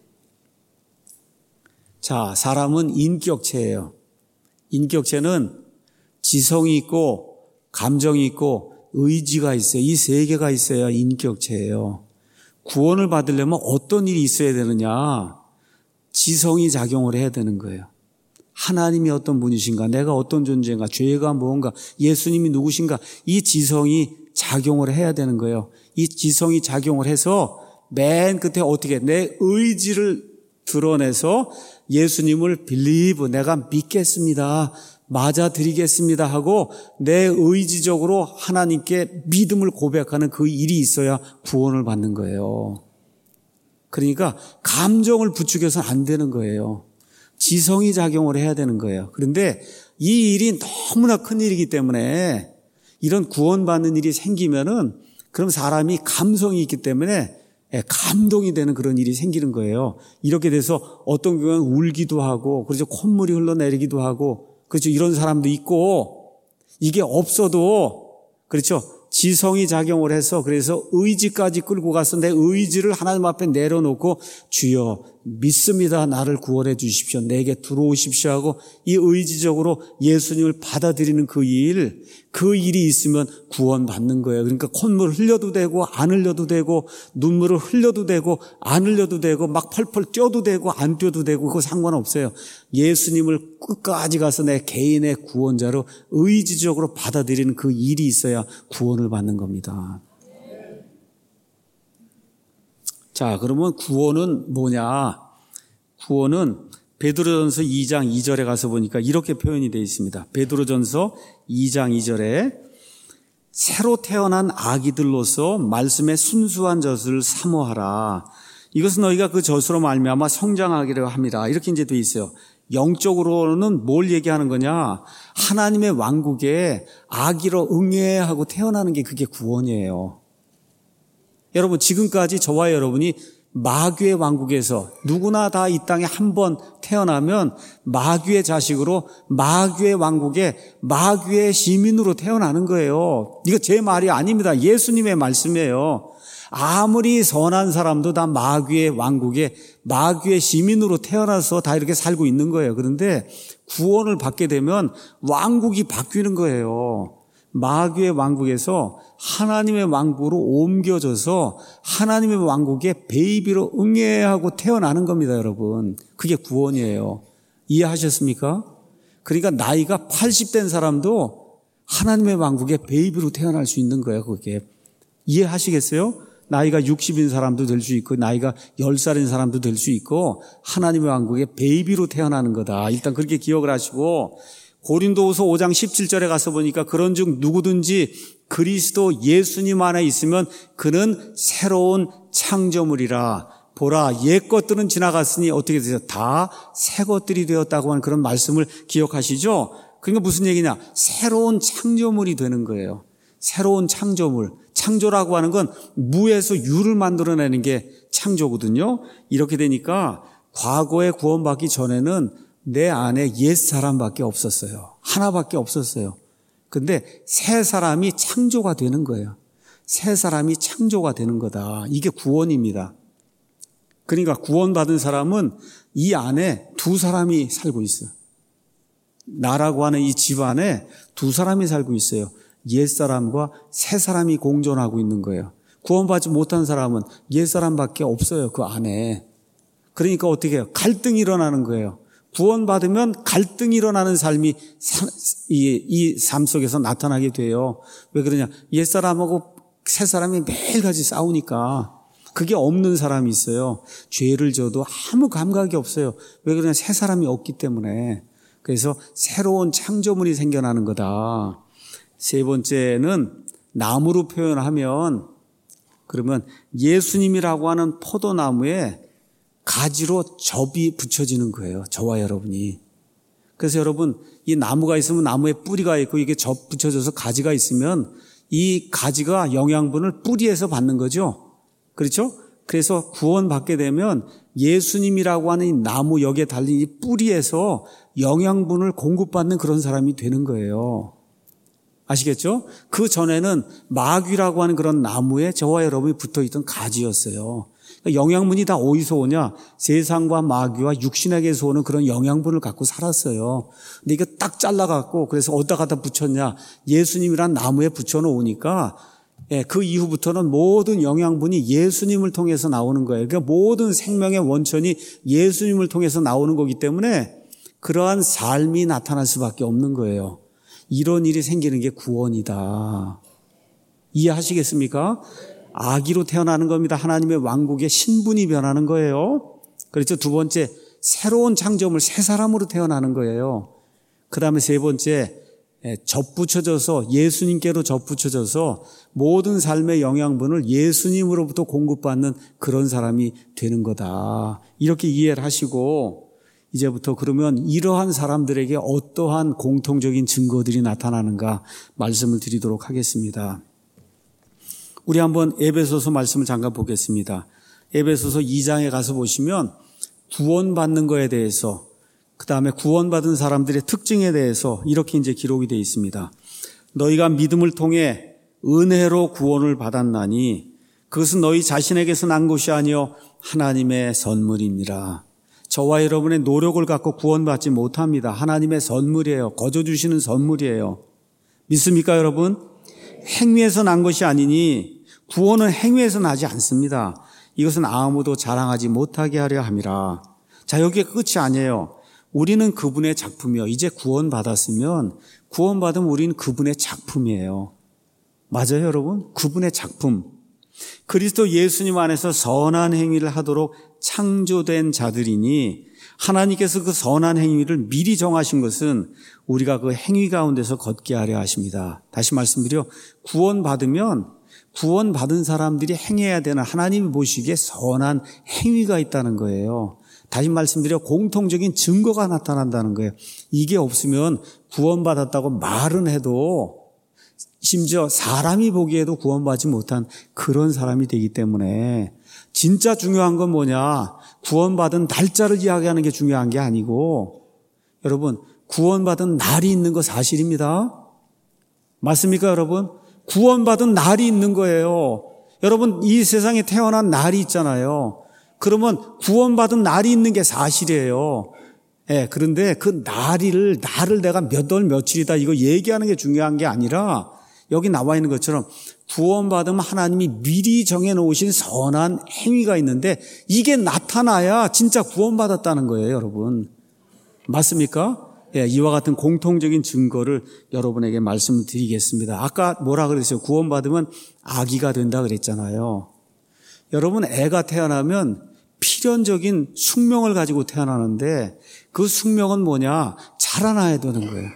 자, 사람은 인격체예요. 인격체는 지성이 있고 감정이 있고 의지가 있어요. 이 세 개가 있어야 인격체예요. 구원을 받으려면 어떤 일이 있어야 되느냐? 지성이 작용을 해야 되는 거예요. 하나님이 어떤 분이신가, 내가 어떤 존재인가, 죄가 무언가, 예수님이 누구신가, 이 지성이 작용을 해야 되는 거예요. 이 지성이 작용을 해서 맨 끝에 어떻게 내 의지를 드러내서 예수님을 believe, 내가 믿겠습니다, 맞아드리겠습니다 하고 내 의지적으로 하나님께 믿음을 고백하는 그 일이 있어야 구원을 받는 거예요. 그러니까 감정을 부추겨서는 안 되는 거예요. 지성이 작용을 해야 되는 거예요. 그런데 이 일이 너무나 큰 일이기 때문에 이런 구원받는 일이 생기면은 그럼 사람이 감성이 있기 때문에 감동이 되는 그런 일이 생기는 거예요. 이렇게 돼서 어떤 경우는 울기도 하고, 그렇죠, 콧물이 흘러내리기도 하고, 그렇죠, 이런 사람도 있고, 이게 없어도, 그렇죠, 지성이 작용을 해서 그래서 의지까지 끌고 가서 내 의지를 하나님 앞에 내려놓고 주여 믿습니다, 나를 구원해 주십시오, 내게 들어오십시오 하고 이 의지적으로 예수님을 받아들이는 그 일, 그 일이 있으면 구원받는 거예요. 그러니까 콧물 흘려도 되고 안 흘려도 되고 눈물을 흘려도 되고 안 흘려도 되고 막 펄펄 뛰어도 되고 안 뛰어도 되고 그거 상관없어요. 예수님을 끝까지 가서 내 개인의 구원자로 의지적으로 받아들이는 그 일이 있어야 구원을 받는 겁니다. 자, 그러면 구원은 뭐냐? 구원은 베드로전서 이 장 이 절에 가서 보니까 이렇게 표현이 되어 있습니다. 베드로전서 이 장 이 절에 새로 태어난 아기들로서 말씀의 순수한 젖을 사모하라. 이것은 너희가 그 젖으로 말미암아 성장하기를 합니다. 이렇게 이제 되어 있어요. 영적으로는 뭘 얘기하는 거냐? 하나님의 왕국에 아기로 응애하고 태어나는 게 그게 구원이에요. 여러분, 지금까지 저와 여러분이 마귀의 왕국에서 누구나 다 이 땅에 한 번 태어나면 마귀의 자식으로 마귀의 왕국에 마귀의 시민으로 태어나는 거예요. 이거 제 말이 아닙니다. 예수님의 말씀이에요. 아무리 선한 사람도 다 마귀의 왕국에 마귀의 시민으로 태어나서 다 이렇게 살고 있는 거예요. 그런데 구원을 받게 되면 왕국이 바뀌는 거예요. 마귀의 왕국에서 하나님의 왕국으로 옮겨져서 하나님의 왕국에 베이비로 응애하고 태어나는 겁니다, 여러분. 그게 구원이에요. 이해하셨습니까? 그러니까 나이가 팔십 된 사람도 하나님의 왕국에 베이비로 태어날 수 있는 거예요, 그게. 이해하시겠어요? 나이가 육십인 사람도 될 수 있고 나이가 열 살인 사람도 될 수 있고 하나님의 왕국에 베이비로 태어나는 거다. 일단 그렇게 기억을 하시고 고린도후서 오 장 십칠 절에 가서 보니까 그런즉 누구든지 그리스도 예수님 안에 있으면 그는 새로운 창조물이라. 보라, 옛 것들은 지나갔으니 어떻게 되세요? 다 새 것들이 되었다고 하는 그런 말씀을 기억하시죠? 그러니까 무슨 얘기냐? 새로운 창조물이 되는 거예요. 새로운 창조물. 창조라고 하는 건 무에서 유를 만들어내는 게 창조거든요. 이렇게 되니까 과거에 구원받기 전에는 내 안에 옛 사람밖에 없었어요. 하나밖에 없었어요. 근데 새 사람이 창조가 되는 거예요. 새 사람이 창조가 되는 거다. 이게 구원입니다. 그러니까 구원받은 사람은 이 안에 두 사람이 살고 있어요. 나라고 하는 이 집 안에 두 사람이 살고 있어요. 옛 사람과 새 사람이 공존하고 있는 거예요. 구원받지 못한 사람은 옛 사람밖에 없어요. 그 안에. 그러니까 어떻게 해요? 갈등이 일어나는 거예요. 구원받으면 갈등이 일어나는 삶이 이 삶 속에서 나타나게 돼요. 왜 그러냐? 옛사람하고 새사람이 매일같이 싸우니까 그게 없는 사람이 있어요. 죄를 져도 아무 감각이 없어요. 왜 그러냐? 새사람이 없기 때문에. 그래서 새로운 창조물이 생겨나는 거다. 세 번째는 나무로 표현하면 그러면 예수님이라고 하는 포도나무에 가지로 접이 붙여지는 거예요. 저와 여러분이. 그래서 여러분, 이 나무가 있으면 나무에 뿌리가 있고 이게 접 붙여져서 가지가 있으면 이 가지가 영양분을 뿌리에서 받는 거죠. 그렇죠? 그래서 구원받게 되면 예수님이라고 하는 이 나무 역에 달린 이 뿌리에서 영양분을 공급받는 그런 사람이 되는 거예요. 아시겠죠? 그 전에는 마귀라고 하는 그런 나무에 저와 여러분이 붙어있던 가지였어요. 영양분이 다 어디서 오냐? 세상과 마귀와 육신에게서 오는 그런 영양분을 갖고 살았어요. 근데 이거 딱 잘라갖고 그래서 어디다 갖다 붙였냐? 예수님이란 나무에 붙여놓으니까 예, 그 이후부터는 모든 영양분이 예수님을 통해서 나오는 거예요. 그러니까 모든 생명의 원천이 예수님을 통해서 나오는 거기 때문에 그러한 삶이 나타날 수밖에 없는 거예요. 이런 일이 생기는 게 구원이다. 이해하시겠습니까? 아기로 태어나는 겁니다. 하나님의 왕국의 신분이 변하는 거예요. 그렇죠. 두 번째, 새로운 창조물, 새 사람으로 태어나는 거예요. 그 다음에 세 번째, 접붙여져서 예수님께로 접붙여져서 모든 삶의 영양분을 예수님으로부터 공급받는 그런 사람이 되는 거다. 이렇게 이해를 하시고 이제부터 그러면 이러한 사람들에게 어떠한 공통적인 증거들이 나타나는가 말씀을 드리도록 하겠습니다. 우리 한번 에베소서 말씀을 잠깐 보겠습니다. 에베소서 이 장에 가서 보시면 구원받는 거에 대해서 그 다음에 구원받은 사람들의 특징에 대해서 이렇게 이제 기록이 되어 있습니다. 너희가 믿음을 통해 은혜로 구원을 받았나니 그것은 너희 자신에게서 난 것이 아니요 하나님의 선물입니다. 저와 여러분의 노력을 갖고 구원받지 못합니다. 하나님의 선물이에요. 거저 주시는 선물이에요. 믿습니까, 여러분? 행위에서 난 것이 아니니 구원은 행위에서 나지 않습니다. 이것은 아무도 자랑하지 못하게 하려 함이라. 자, 여기에 끝이 아니에요. 우리는 그분의 작품이요. 이제 구원받았으면 구원받으면 우리는 그분의 작품이에요. 맞아요, 여러분? 그분의 작품. 그리스도 예수님 안에서 선한 행위를 하도록 창조된 자들이니 하나님께서 그 선한 행위를 미리 정하신 것은 우리가 그 행위 가운데서 걷게 하려 하십니다. 다시 말씀드려, 구원받으면 구원받은 사람들이 행해야 되는 하나님이 보시기에 선한 행위가 있다는 거예요. 다시 말씀드려, 공통적인 증거가 나타난다는 거예요. 이게 없으면 구원받았다고 말은 해도 심지어 사람이 보기에도 구원받지 못한 그런 사람이 되기 때문에 진짜 중요한 건 뭐냐? 구원받은 날짜를 이야기하는 게 중요한 게 아니고, 여러분, 구원받은 날이 있는 거 사실입니다. 맞습니까, 여러분? 구원받은 날이 있는 거예요. 여러분, 이 세상에 태어난 날이 있잖아요. 그러면 구원받은 날이 있는 게 사실이에요. 예, 그런데 그 날을, 날을 내가 몇 월 며칠이다 이거 얘기하는 게 중요한 게 아니라 여기 나와 있는 것처럼 구원받으면 하나님이 미리 정해놓으신 선한 행위가 있는데 이게 나타나야 진짜 구원받았다는 거예요, 여러분. 맞습니까? 예, 이와 같은 공통적인 증거를 여러분에게 말씀드리겠습니다. 아까 뭐라 그랬어요? 구원받으면 아기가 된다 그랬잖아요. 여러분, 애가 태어나면 필연적인 숙명을 가지고 태어나는데 그 숙명은 뭐냐? 자라나야 되는 거예요.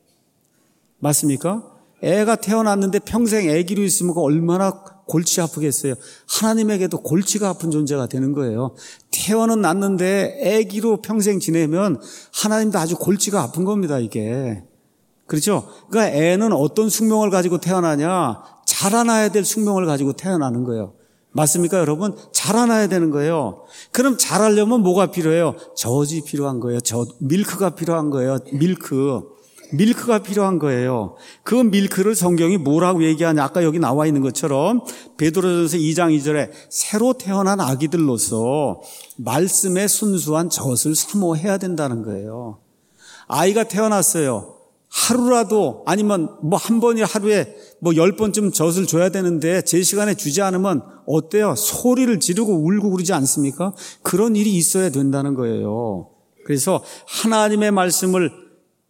맞습니까? 애가 태어났는데 평생 애기로 있으면 얼마나 골치 아프겠어요. 하나님에게도 골치가 아픈 존재가 되는 거예요. 태어는 났는데 애기로 평생 지내면 하나님도 아주 골치가 아픈 겁니다, 이게. 그렇죠? 그러니까 애는 어떤 숙명을 가지고 태어나냐? 자라나야 될 숙명을 가지고 태어나는 거예요. 맞습니까, 여러분? 자라나야 되는 거예요. 그럼 자라려면 뭐가 필요해요? 젖이 필요한 거예요. 젖, 밀크가 필요한 거예요. 밀크. 밀크가 필요한 거예요. 그 밀크를 성경이 뭐라고 얘기하냐? 아까 여기 나와 있는 것처럼 베드로전서 이 장 이 절에 새로 태어난 아기들로서 말씀의 순수한 젖을 사모해야 된다는 거예요. 아이가 태어났어요. 하루라도 아니면 뭐 한 번이 하루에 뭐 열 번쯤 젖을 줘야 되는데 제 시간에 주지 않으면 어때요? 소리를 지르고 울고 그러지 않습니까? 그런 일이 있어야 된다는 거예요. 그래서 하나님의 말씀을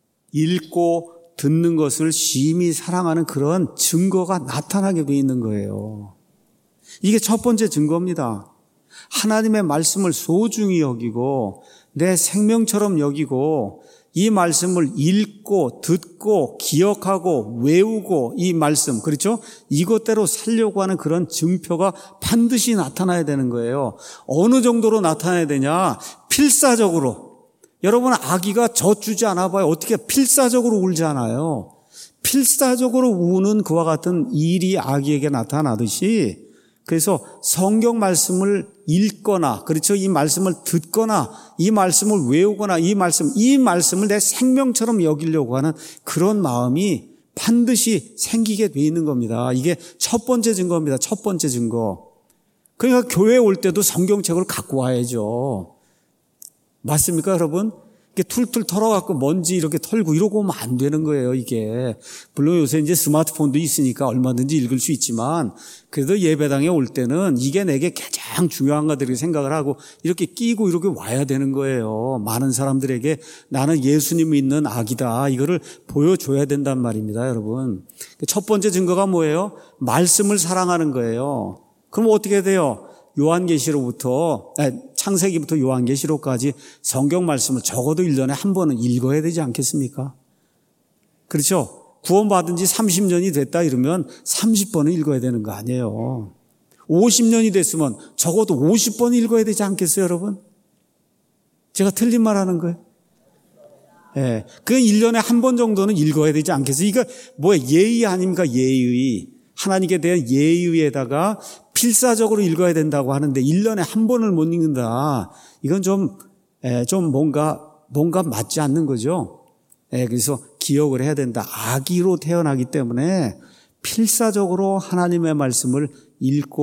읽고 듣는 것을 심히 사랑하는 그런 증거가 나타나게 돼 있는 거예요. 이게 첫 번째 증거입니다. 하나님의 말씀을 소중히 여기고 내 생명처럼 여기고 이 말씀을 읽고 듣고 기억하고 외우고 이 말씀, 그렇죠? 이것대로 살려고 하는 그런 증표가 반드시 나타나야 되는 거예요. 어느 정도로 나타나야 되냐? 필사적으로. 여러분, 아기가 젖 주지 않아 봐요. 어떻게 필사적으로 울지 않아요? 필사적으로 우는 그와 같은 일이 아기에게 나타나듯이, 그래서 성경 말씀을 읽거나, 그렇죠? 이 말씀을 듣거나, 이 말씀을 외우거나, 이 말씀, 이 말씀을 내 생명처럼 여기려고 하는 그런 마음이 반드시 생기게 돼 있는 겁니다. 이게 첫 번째 증거입니다. 첫 번째 증거. 그러니까 교회에 올 때도 성경책을 갖고 와야죠. 맞습니까, 여러분? 이게 툴툴 털어갖고 먼지 이렇게 털고 이러고 오면 안 되는 거예요, 이게. 물론 요새 이제 스마트폰도 있으니까 얼마든지 읽을 수 있지만, 그래도 예배당에 올 때는 이게 내게 가장 중요한 것들이 생각을 하고 이렇게 끼고 이렇게 와야 되는 거예요. 많은 사람들에게 나는 예수님 믿는 아기다. 이거를 보여줘야 된단 말입니다, 여러분. 첫 번째 증거가 뭐예요? 말씀을 사랑하는 거예요. 그럼 어떻게 돼요? 요한계시로부터, 아니, 창세기부터 요한계시로까지 성경 말씀을 적어도 일 년에 한 번은 읽어야 되지 않겠습니까? 그렇죠? 구원받은 지 삼십 년이 됐다 이러면 삼십 번은 읽어야 되는 거 아니에요. 오십 년이 됐으면 적어도 오십 번 읽어야 되지 않겠어요, 여러분? 제가 틀린 말 하는 거예요? 예. 네. 그건 일 년에 한 번 정도는 읽어야 되지 않겠어요? 이거 뭐야, 예의 아닙니까? 예의. 하나님께 대한 예의에다가 필사적으로 읽어야 된다고 하는데 일 년에 한 번을 못 읽는다. 이건 좀, 에, 좀 뭔가, 뭔가 맞지 않는 거죠. 에, 그래서 기억을 해야 된다. 아기로 태어나기 때문에 필사적으로 하나님의 말씀을 읽고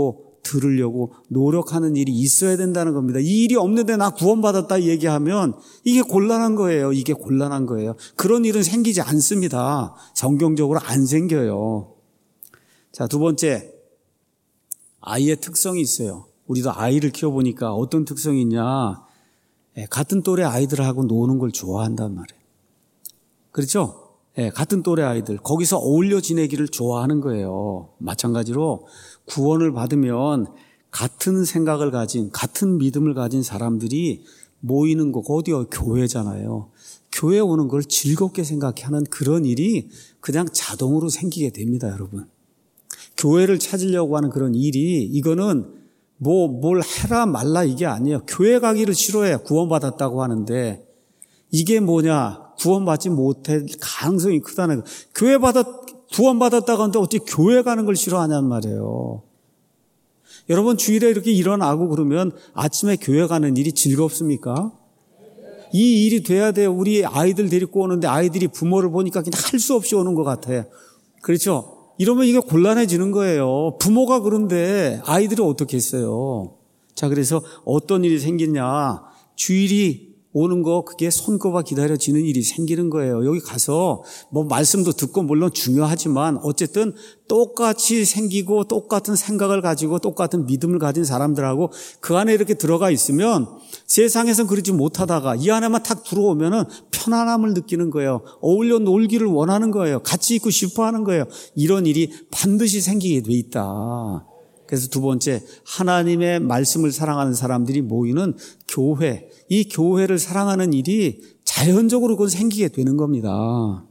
들으려고 노력하는 일이 있어야 된다는 겁니다. 이 일이 없는데 나 구원받았다 얘기하면 이게 곤란한 거예요. 이게 곤란한 거예요. 그런 일은 생기지 않습니다. 성경적으로 안 생겨요. 자, 두 번째, 아이의 특성이 있어요. 우리도 아이를 키워보니까 어떤 특성이 있냐. 같은 또래 아이들하고 노는 걸 좋아한단 말이에요. 그렇죠? 예, 같은 또래 아이들, 거기서 어울려 지내기를 좋아하는 거예요. 마찬가지로 구원을 받으면 같은 생각을 가진, 같은 믿음을 가진 사람들이 모이는 곳, 어디요? 교회잖아요. 교회 오는 걸 즐겁게 생각하는 그런 일이 그냥 자동으로 생기게 됩니다, 여러분. 교회를 찾으려고 하는 그런 일이, 이거는 뭐, 뭘 해라 말라 이게 아니에요. 교회 가기를 싫어해. 구원받았다고 하는데, 이게 뭐냐? 구원받지 못할 가능성이 크다는 거. 교회 받았, 구원받았다고 하는데 어떻게 교회 가는 걸 싫어하냔 말이에요. 여러분 주일에 이렇게 일어나고 그러면 아침에 교회 가는 일이 즐겁습니까? 이 일이 돼야 돼요. 우리 아이들 데리고 오는데 아이들이 부모를 보니까 그냥 할 수 없이 오는 것 같아요. 그렇죠? 이러면 이게 곤란해지는 거예요. 부모가 그런데 아이들이 어떻게 했어요? 자, 그래서 어떤 일이 생기냐. 주일이 오는 거 그게 손꼽아 기다려지는 일이 생기는 거예요. 여기 가서 뭐 말씀도 듣고 물론 중요하지만 어쨌든 똑같이 생기고 똑같은 생각을 가지고 똑같은 믿음을 가진 사람들하고 그 안에 이렇게 들어가 있으면 세상에선 그러지 못하다가 이 안에만 탁 들어오면은 편안함을 느끼는 거예요. 어울려 놀기를 원하는 거예요. 같이 있고 싶어 하는 거예요. 이런 일이 반드시 생기게 돼 있다. 그래서 두 번째, 하나님의 말씀을 사랑하는 사람들이 모이는 교회, 이 교회를 사랑하는 일이 자연적으로 그건 생기게 되는 겁니다.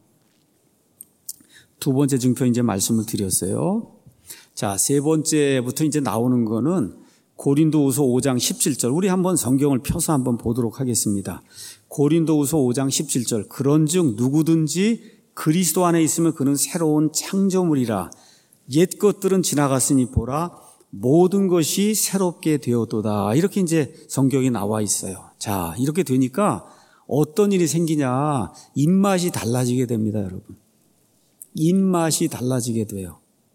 두 번째 증표 이제 말씀을 드렸어요. 자, 세 번째부터 이제 나오는 거는 고린도후서 오 장 십칠 절. 우리 한번 성경을 펴서 한번 보도록 하겠습니다. 고린도후서 오 장 십칠 절. 그런즉 누구든지 그리스도 안에 있으면 그는 새로운 창조물이라. 옛 것들은 지나갔으니 보라 모든 것이 새롭게 되었도다. 이렇게 이제 성경에 나와 있어요. 자, 이렇게 되니까 어떤 일이 생기냐. 입맛이 달라지게 됩니다, 여러분. 입맛이 달라지게 돼요.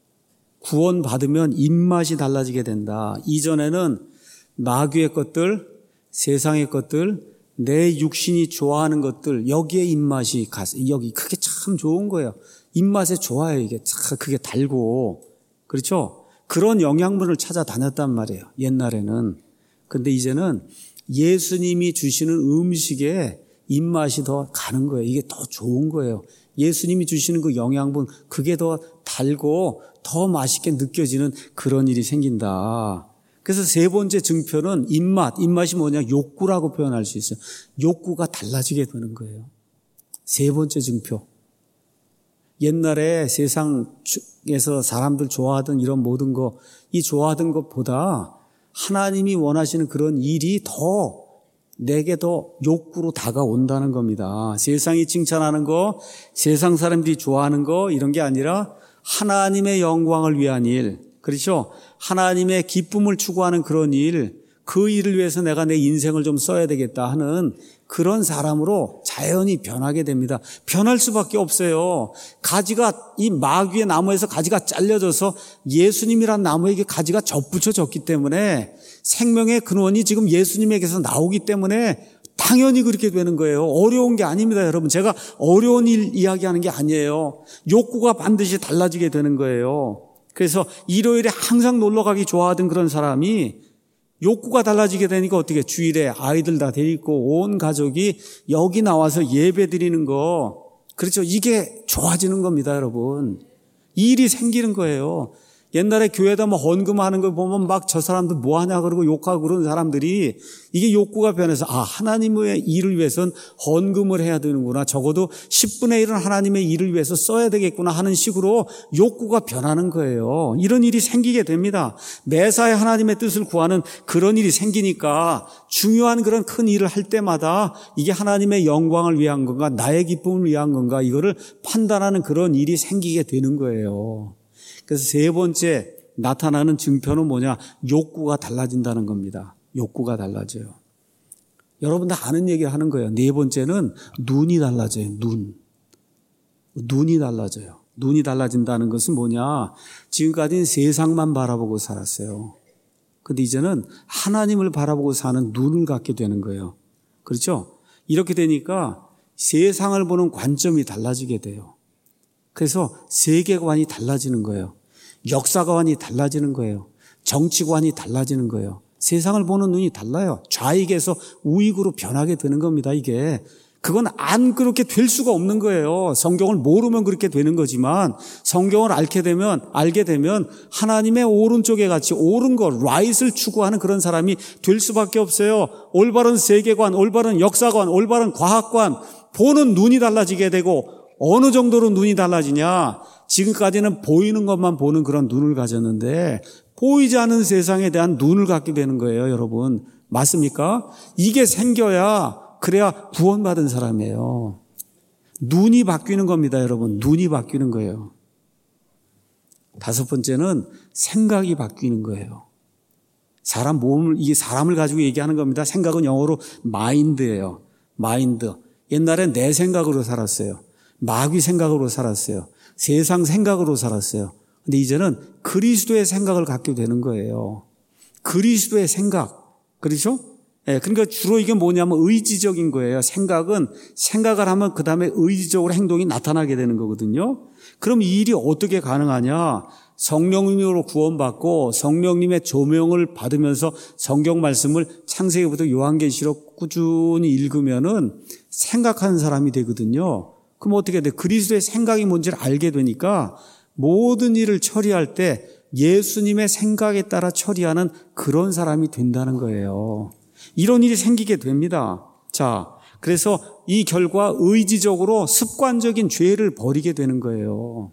구원받으면 입맛이 달라지게 된다. 이전에는 마귀의 것들, 세상의 것들, 내 육신이 좋아하는 것들, 여기에 입맛이 갔어요. 여기 그게 참 좋은 거예요. 입맛에 좋아요. 이게 참 그게 달고. 그렇죠? 그런 영양분을 찾아 다녔단 말이에요. 옛날에는. 근데 이제는 예수님이 주시는 음식에 입맛이 더 가는 거예요. 이게 더 좋은 거예요. 예수님이 주시는 그 영양분, 그게 더 달고 더 맛있게 느껴지는 그런 일이 생긴다. 그래서 세 번째 증표는 입맛. 입맛이 뭐냐? 욕구라고 표현할 수 있어요. 욕구가 달라지게 되는 거예요. 세 번째 증표. 옛날에 세상에서 사람들 좋아하던 이런 모든 거, 이 좋아하던 것보다 하나님이 원하시는 그런 일이 더 내게 더 욕구로 다가온다는 겁니다. 세상이 칭찬하는 거, 세상 사람들이 좋아하는 거 이런 게 아니라 하나님의 영광을 위한 일, 그렇죠? 하나님의 기쁨을 추구하는 그런 일, 그 일을 위해서 내가 내 인생을 좀 써야 되겠다 하는 그런 사람으로 자연히 변하게 됩니다. 변할 수밖에 없어요. 가지가 이 마귀의 나무에서 가지가 잘려져서 예수님이란 나무에게 가지가 접붙여졌기 때문에 생명의 근원이 지금 예수님에게서 나오기 때문에 당연히 그렇게 되는 거예요. 어려운 게 아닙니다, 여러분. 제가 어려운 일 이야기하는 게 아니에요. 욕구가 반드시 달라지게 되는 거예요. 그래서 일요일에 항상 놀러 가기 좋아하던 그런 사람이 욕구가 달라지게 되니까 어떻게 주일에 아이들 다 데리고 온 가족이 여기 나와서 예배 드리는 거, 그렇죠? 이게 좋아지는 겁니다, 여러분. 이 일이 생기는 거예요. 옛날에 교회에다 뭐 헌금하는 걸 보면 막 저 사람들 뭐 하냐 그러고 욕하고 그런 사람들이 이게 욕구가 변해서 아, 하나님의 일을 위해서는 헌금을 해야 되는구나. 적어도 십분의 일은 하나님의 일을 위해서 써야 되겠구나 하는 식으로 욕구가 변하는 거예요. 이런 일이 생기게 됩니다. 매사에 하나님의 뜻을 구하는 그런 일이 생기니까 중요한 그런 큰 일을 할 때마다 이게 하나님의 영광을 위한 건가 나의 기쁨을 위한 건가 이거를 판단하는 그런 일이 생기게 되는 거예요. 그래서 세 번째 나타나는 증표는 뭐냐? 욕구가 달라진다는 겁니다. 욕구가 달라져요. 여러분 다 아는 얘기를 하는 거예요. 네 번째는 눈이 달라져요. 눈. 눈이 달라져요. 눈이 달라진다는 것은 뭐냐? 지금까지는 세상만 바라보고 살았어요. 근데 이제는 하나님을 바라보고 사는 눈을 갖게 되는 거예요. 그렇죠? 이렇게 되니까 세상을 보는 관점이 달라지게 돼요. 그래서 세계관이 달라지는 거예요. 역사관이 달라지는 거예요. 정치관이 달라지는 거예요. 세상을 보는 눈이 달라요. 좌익에서 우익으로 변하게 되는 겁니다, 이게. 그건 안 그렇게 될 수가 없는 거예요. 성경을 모르면 그렇게 되는 거지만 성경을 알게 되면 알게 되면 하나님의 오른쪽에 같이 옳은 것, right을 추구하는 그런 사람이 될 수밖에 없어요. 올바른 세계관, 올바른 역사관, 올바른 과학관, 보는 눈이 달라지게 되고 어느 정도로 눈이 달라지냐? 지금까지는 보이는 것만 보는 그런 눈을 가졌는데 보이지 않는 세상에 대한 눈을 갖게 되는 거예요, 여러분. 맞습니까? 이게 생겨야 그래야 구원받은 사람이에요. 눈이 바뀌는 겁니다, 여러분. 눈이 바뀌는 거예요. 다섯 번째는 생각이 바뀌는 거예요. 사람 몸을, 이게 사람을 가지고 얘기하는 겁니다. 생각은 영어로 마인드예요. 마인드. 옛날엔 내 생각으로 살았어요. 마귀 생각으로 살았어요. 세상 생각으로 살았어요. 근데 이제는 그리스도의 생각을 갖게 되는 거예요. 그리스도의 생각. 그렇죠? 예, 그러니까 주로 이게 뭐냐면 의지적인 거예요. 생각은 생각을 하면 그 다음에 의지적으로 행동이 나타나게 되는 거거든요. 그럼 이 일이 어떻게 가능하냐? 성령님으로 구원받고 성령님의 조명을 받으면서 성경 말씀을 창세기부터 요한계시록 꾸준히 읽으면은 생각하는 사람이 되거든요. 그럼 어떻게 돼? 그리스도의 생각이 뭔지를 알게 되니까 모든 일을 처리할 때 예수님의 생각에 따라 처리하는 그런 사람이 된다는 거예요. 이런 일이 생기게 됩니다. 자, 그래서 이 결과 의지적으로 습관적인 죄를 버리게 되는 거예요.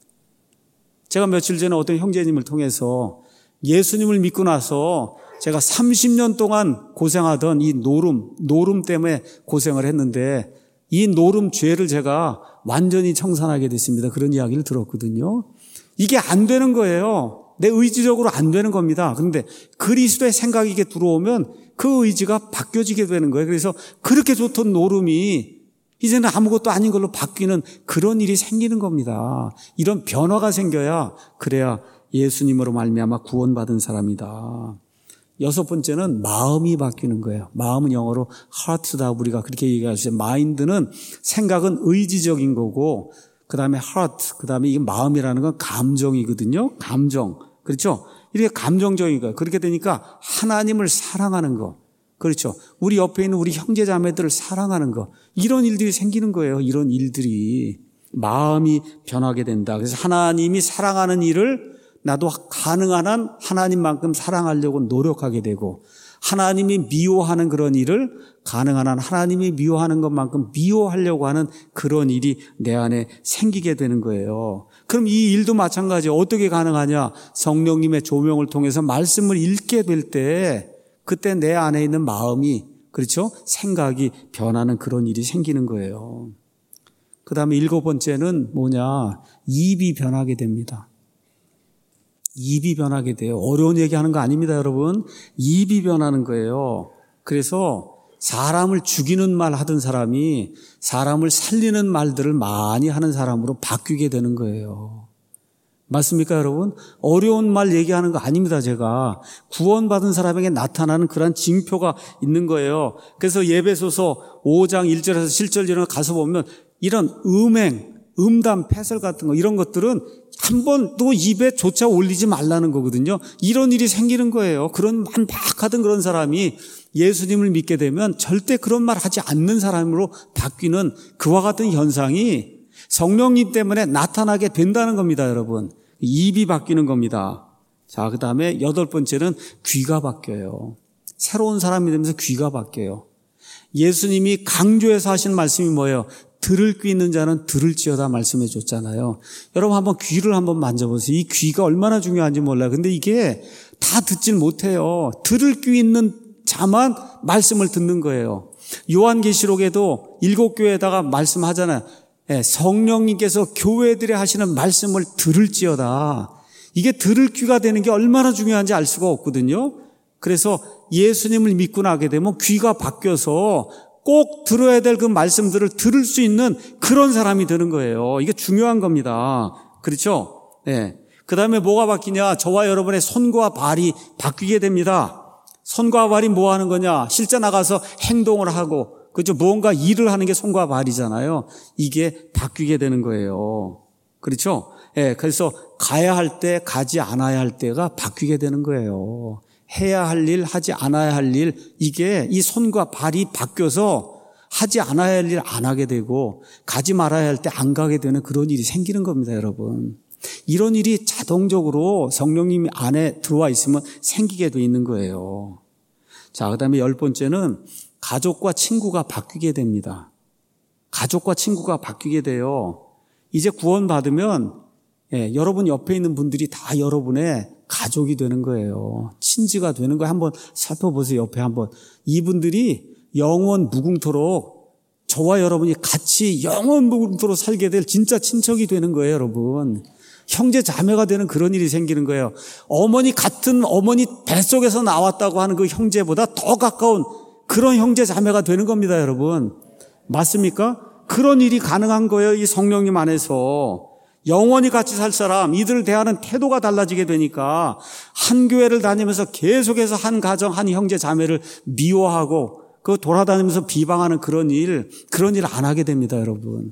제가 며칠 전에 어떤 형제님을 통해서 예수님을 믿고 나서 제가 삼십 년 동안 고생하던 이 노름, 노름 때문에 고생을 했는데 이 노름 죄를 제가 완전히 청산하게 됐습니다. 그런 이야기를 들었거든요. 이게 안 되는 거예요. 내 의지적으로 안 되는 겁니다. 그런데 그리스도의 생각이 이게 들어오면 그 의지가 바뀌어지게 되는 거예요. 그래서 그렇게 좋던 노름이 이제는 아무것도 아닌 걸로 바뀌는 그런 일이 생기는 겁니다. 이런 변화가 생겨야 그래야 예수님으로 말미암아 구원받은 사람이다. 여섯 번째는 마음이 바뀌는 거예요. 마음은 영어로 heart다 우리가 그렇게 얘기하죠. 마인드는 생각은 의지적인 거고 그 다음에 heart, 그 다음에 이 마음이라는 건 감정이거든요. 감정. 그렇죠? 이렇게 감정적인 거예요. 그렇게 되니까 하나님을 사랑하는 거. 그렇죠. 우리 옆에 있는 우리 형제 자매들을 사랑하는 거. 이런 일들이 생기는 거예요. 이런 일들이. 마음이 변하게 된다. 그래서 하나님이 사랑하는 일을 나도 가능한 한 하나님만큼 사랑하려고 노력하게 되고 하나님이 미워하는 그런 일을 가능한 한 하나님이 미워하는 것만큼 미워하려고 하는 그런 일이 내 안에 생기게 되는 거예요. 그럼 이 일도 마찬가지예요. 어떻게 가능하냐? 성령님의 조명을 통해서 말씀을 읽게 될 때 그때 내 안에 있는 마음이 그렇죠? 생각이 변하는 그런 일이 생기는 거예요. 그 다음에 일곱 번째는 뭐냐? 입이 변하게 됩니다. 입이 변하게 돼요. 어려운 얘기하는 거 아닙니다, 여러분. 입이 변하는 거예요. 그래서 사람을 죽이는 말 하던 사람이 사람을 살리는 말들을 많이 하는 사람으로 바뀌게 되는 거예요. 맞습니까, 여러분? 어려운 말 얘기하는 거 아닙니다, 제가. 구원받은 사람에게 나타나는 그런 징표가 있는 거예요. 그래서 예배소서 오 장 일 절에서 칠 절 이런 거 가서 보면 이런 음행, 음담, 패설 같은 거 이런 것들은 한 번도 입에 조차 올리지 말라는 거거든요. 이런 일이 생기는 거예요. 그런 만박하던 그런 사람이 예수님을 믿게 되면 절대 그런 말 하지 않는 사람으로 바뀌는 그와 같은 현상이 성령님 때문에 나타나게 된다는 겁니다, 여러분. 입이 바뀌는 겁니다. 자, 그 다음에 여덟 번째는 귀가 바뀌어요. 새로운 사람이 되면서 귀가 바뀌어요. 예수님이 강조해서 하신 말씀이 뭐예요? 들을 귀 있는 자는 들을지어다 말씀해 줬잖아요. 여러분 한번 귀를 한번 만져보세요. 이 귀가 얼마나 중요한지 몰라요. 근데 이게 다 듣질 못해요. 들을 귀 있는 자만 말씀을 듣는 거예요. 요한계시록에도 일곱 교회에다가 말씀하잖아요. 네, 성령님께서 교회들에 하시는 말씀을 들을지어다. 이게 들을 귀가 되는 게 얼마나 중요한지 알 수가 없거든요. 그래서 예수님을 믿고 나게 되면 귀가 바뀌어서 꼭 들어야 될 그 말씀들을 들을 수 있는 그런 사람이 되는 거예요. 이게 중요한 겁니다. 그렇죠? 네. 그 다음에 뭐가 바뀌냐? 저와 여러분의 손과 발이 바뀌게 됩니다. 손과 발이 뭐 하는 거냐? 실제 나가서 행동을 하고, 그죠? 무언가 일을 하는 게 손과 발이잖아요. 이게 바뀌게 되는 거예요. 그렇죠? 예, 그래서 가야 할 때, 가지 않아야 할 때가 바뀌게 되는 거예요. 해야 할 일, 하지 않아야 할 일, 이게 이 손과 발이 바뀌어서 하지 않아야 할 일 안 하게 되고, 가지 말아야 할 때 안 가게 되는 그런 일이 생기는 겁니다, 여러분. 이런 일이 자동적으로 성령님 안에 들어와 있으면 생기게 돼 있는 거예요. 자, 그 다음에 열 번째는 가족과 친구가 바뀌게 됩니다. 가족과 친구가 바뀌게 돼요. 이제 구원받으면 예, 여러분 옆에 있는 분들이 다 여러분의 가족이 되는 거예요. 친지가 되는 거예요. 한번 살펴보세요. 옆에 한번. 이분들이 영원 무궁토록 저와 여러분이 같이 영원 무궁토록 살게 될 진짜 친척이 되는 거예요, 여러분. 형제 자매가 되는 그런 일이 생기는 거예요. 어머니 같은 어머니 뱃속에서 나왔다고 하는 그 형제보다 더 가까운 그런 형제 자매가 되는 겁니다, 여러분. 맞습니까? 그런 일이 가능한 거예요, 이 성령님 안에서. 영원히 같이 살 사람, 이들을 대하는 태도가 달라지게 되니까 한 교회를 다니면서 계속해서 한 가정, 한 형제 자매를 미워하고 그 돌아다니면서 비방하는 그런 일, 그런 일 안 하게 됩니다, 여러분.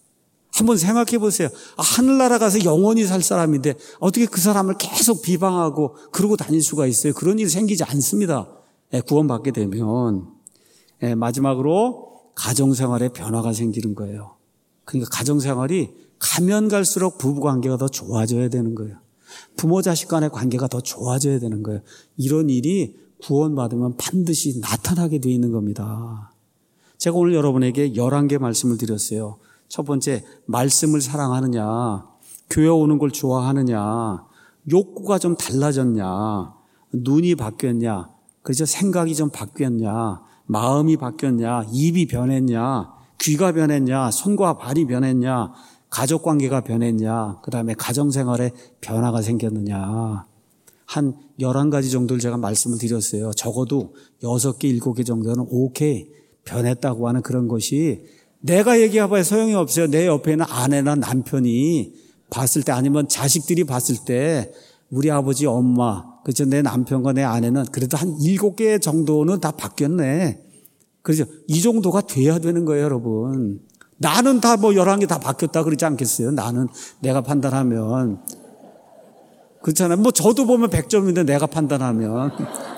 한번 생각해 보세요. 아, 하늘나라 가서 영원히 살 사람인데 어떻게 그 사람을 계속 비방하고 그러고 다닐 수가 있어요? 그런 일이 생기지 않습니다. 예, 구원받게 되면. 예, 마지막으로 가정생활에 변화가 생기는 거예요. 그러니까 가정생활이 가면 갈수록 부부관계가 더 좋아져야 되는 거예요. 부모 자식 간의 관계가 더 좋아져야 되는 거예요. 이런 일이 구원받으면 반드시 나타나게 되어 있는 겁니다. 제가 오늘 여러분에게 열한 개 말씀을 드렸어요. 첫 번째, 말씀을 사랑하느냐, 교회 오는 걸 좋아하느냐, 욕구가 좀 달라졌냐, 눈이 바뀌었냐, 그렇죠? 생각이 좀 바뀌었냐, 마음이 바뀌었냐, 입이 변했냐, 귀가 변했냐, 손과 발이 변했냐, 가족관계가 변했냐, 그 다음에 가정생활에 변화가 생겼느냐. 한 열한 가지 정도를 제가 말씀을 드렸어요. 적어도 여섯 개, 일곱 개 정도는 오케이, 변했다고 하는 그런 것이 내가 얘기해봐야 소용이 없어요. 내 옆에 있는 아내나 남편이 봤을 때 아니면 자식들이 봤을 때 우리 아버지, 엄마, 그렇죠? 내 남편과 내 아내는 그래도 한 일곱 개 정도는 다 바뀌었네. 그렇죠? 이 정도가 돼야 되는 거예요, 여러분. 나는 다 뭐 열한 개 다 바뀌었다 그러지 않겠어요? 나는 내가 판단하면. 그렇잖아요. 뭐 저도 보면 백 점인데 내가 판단하면.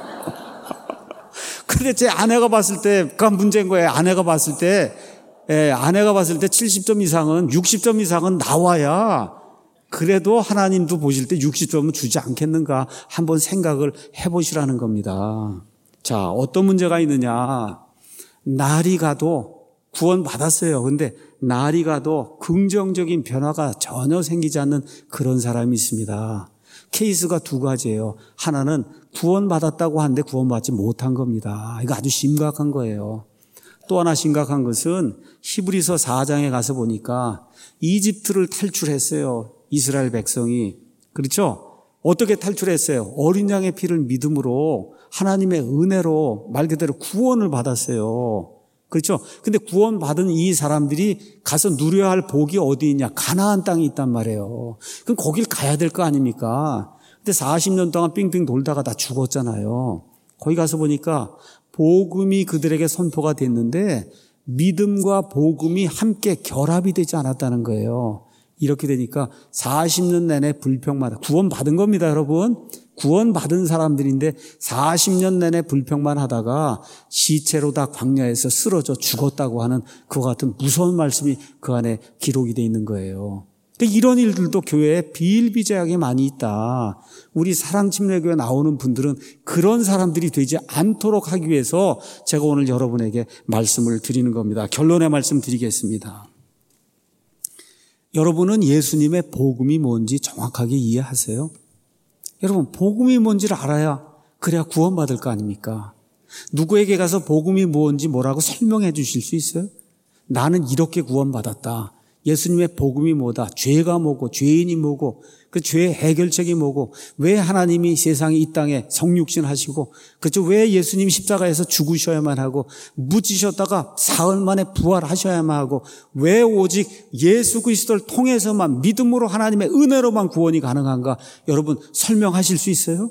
근데 제 아내가 봤을 때가 문제인 거예요. 아내가 봤을 때, 예, 아내가 봤을 때 칠십 점 이상은, 육십 점 이상은 나와야 그래도 하나님도 보실 때 육십 점은 주지 않겠는가 한번 생각을 해보시라는 겁니다. 자, 어떤 문제가 있느냐. 날이 가도 구원 받았어요. 근데 날이 가도 긍정적인 변화가 전혀 생기지 않는 그런 사람이 있습니다. 케이스가 두 가지예요. 하나는 구원받았다고 하는데 구원받지 못한 겁니다. 이거 아주 심각한 거예요. 또 하나 심각한 것은 히브리서 사 장에 가서 보니까 이집트를 탈출했어요. 이스라엘 백성이. 그렇죠? 어떻게 탈출했어요? 어린 양의 피를 믿음으로 하나님의 은혜로 말 그대로 구원을 받았어요. 그렇죠? 근데 구원받은 이 사람들이 가서 누려야 할 복이 어디 있냐? 가나안 땅이 있단 말이에요. 그럼 거길 가야 될 거 아닙니까? 근데 사십 년 동안 삥삥 돌다가 다 죽었잖아요. 거기 가서 보니까 복음이 그들에게 선포가 됐는데 믿음과 복음이 함께 결합이 되지 않았다는 거예요. 이렇게 되니까 사십 년 내내 불평만, 구원받은 겁니다, 여러분. 구원받은 사람들인데 사십 년 내내 불평만 하다가 시체로 다 광야에서 쓰러져 죽었다고 하는 그와 같은 무서운 말씀이 그 안에 기록이 되어 있는 거예요. 이런 일들도 교회에 비일비재하게 많이 있다. 우리 사랑침례교회 나오는 분들은 그런 사람들이 되지 않도록 하기 위해서 제가 오늘 여러분에게 말씀을 드리는 겁니다. 결론의 말씀 드리겠습니다. 여러분은 예수님의 복음이 뭔지 정확하게 이해하세요? 여러분, 복음이 뭔지를 알아야 그래야 구원받을 거 아닙니까? 누구에게 가서 복음이 뭔지 뭐라고 설명해 주실 수 있어요? 나는 이렇게 구원받았다. 예수님의 복음이 뭐다? 죄가 뭐고 죄인이 뭐고 그 죄의 해결책이 뭐고 왜 하나님이 세상에 이 땅에 성육신 하시고 그렇죠? 왜 예수님이 십자가에서 죽으셔야만 하고 묻히셨다가 사흘 만에 부활하셔야만 하고 왜 오직 예수 그리스도를 통해서만 믿음으로 하나님의 은혜로만 구원이 가능한가? 여러분 설명하실 수 있어요?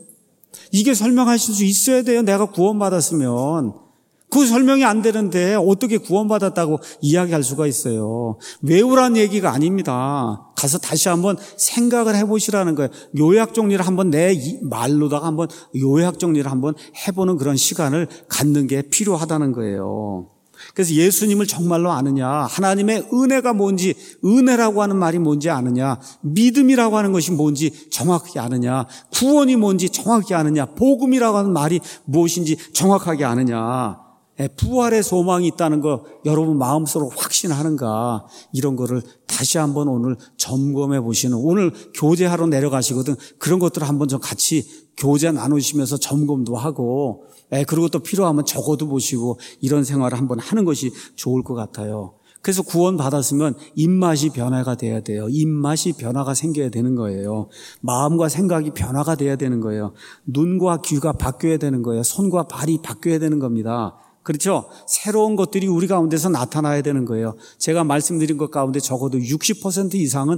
이게 설명하실 수 있어야 돼요. 내가 구원받았으면. 그 설명이 안 되는데 어떻게 구원받았다고 이야기할 수가 있어요. 외우란 얘기가 아닙니다. 가서 다시 한번 생각을 해보시라는 거예요. 요약 정리를 한번 내 말로다가 한번 요약 정리를 한번 해보는 그런 시간을 갖는 게 필요하다는 거예요. 그래서 예수님을 정말로 아느냐, 하나님의 은혜가 뭔지, 은혜라고 하는 말이 뭔지 아느냐, 믿음이라고 하는 것이 뭔지 정확히 아느냐, 구원이 뭔지 정확히 아느냐, 복음이라고 하는 말이 무엇인지 정확하게 아느냐, 부활의 소망이 있다는 거 여러분 마음속으로 확신하는가, 이런 거를 다시 한번 오늘 점검해 보시는, 오늘 교제하러 내려가시거든. 그런 것들을 한번 좀 같이 교제 나누시면서 점검도 하고, 예, 그리고 또 필요하면 적어도 보시고 이런 생활을 한번 하는 것이 좋을 것 같아요. 그래서 구원 받았으면 입맛이 변화가 돼야 돼요. 입맛이 변화가 생겨야 되는 거예요. 마음과 생각이 변화가 돼야 되는 거예요. 눈과 귀가 바뀌어야 되는 거예요. 손과 발이 바뀌어야 되는 겁니다. 그렇죠? 새로운 것들이 우리 가운데서 나타나야 되는 거예요. 제가 말씀드린 것 가운데 적어도 육십 퍼센트 이상은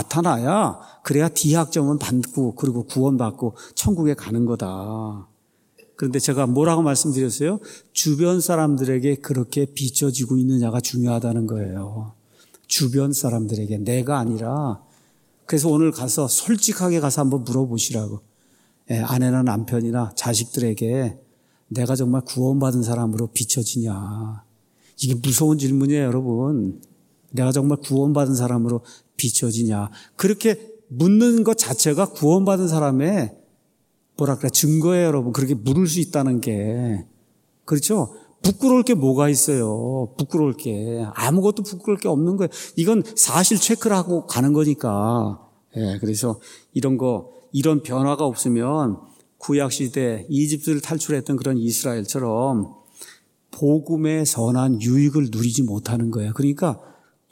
나타나야 그래야 디학점은 받고 그리고 구원받고 천국에 가는 거다. 그런데 제가 뭐라고 말씀드렸어요? 주변 사람들에게 그렇게 비춰지고 있느냐가 중요하다는 거예요. 주변 사람들에게, 내가 아니라. 그래서 오늘 가서 솔직하게 가서 한번 물어보시라고. 예, 아내나 남편이나 자식들에게 내가 정말 구원받은 사람으로 비춰지냐. 이게 무서운 질문이에요, 여러분. 내가 정말 구원받은 사람으로 비춰지냐. 그렇게 묻는 것 자체가 구원받은 사람의 뭐라 그래, 증거예요, 여러분. 그렇게 물을 수 있다는 게. 그렇죠? 부끄러울 게 뭐가 있어요? 부끄러울 게. 아무것도 부끄러울 게 없는 거예요. 이건 사실 체크를 하고 가는 거니까. 예, 그래서 이런 거, 이런 변화가 없으면 구약시대 이집트를 탈출했던 그런 이스라엘처럼 복음의 선한 유익을 누리지 못하는 거예요. 그러니까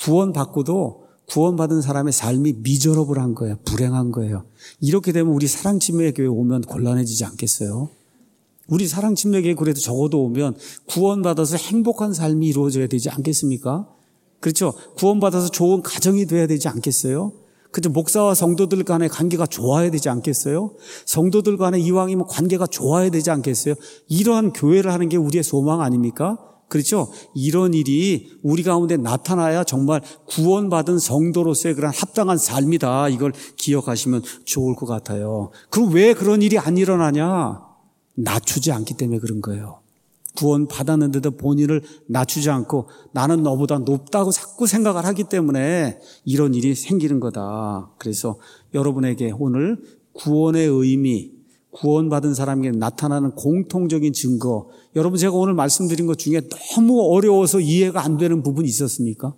구원받고도 구원받은 사람의 삶이 미저러블한 거예요. 불행한 거예요. 이렇게 되면 우리 사랑침례교회 오면 곤란해지지 않겠어요? 우리 사랑침례교회 그래도 적어도 오면 구원받아서 행복한 삶이 이루어져야 되지 않겠습니까? 그렇죠? 구원받아서 좋은 가정이 돼야 되지 않겠어요? 그렇죠? 목사와 성도들 간의 관계가 좋아야 되지 않겠어요? 성도들 간의 이왕이면 관계가 좋아야 되지 않겠어요? 이러한 교회를 하는 게 우리의 소망 아닙니까? 그렇죠? 이런 일이 우리 가운데 나타나야 정말 구원받은 성도로서의 그런 합당한 삶이다. 이걸 기억하시면 좋을 것 같아요. 그럼 왜 그런 일이 안 일어나냐? 낮추지 않기 때문에 그런 거예요. 구원받았는데도 본인을 낮추지 않고 나는 너보다 높다고 자꾸 생각을 하기 때문에 이런 일이 생기는 거다. 그래서 여러분에게 오늘 구원의 의미, 구원받은 사람에게 나타나는 공통적인 증거, 여러분 제가 오늘 말씀드린 것 중에 너무 어려워서 이해가 안 되는 부분이 있었습니까?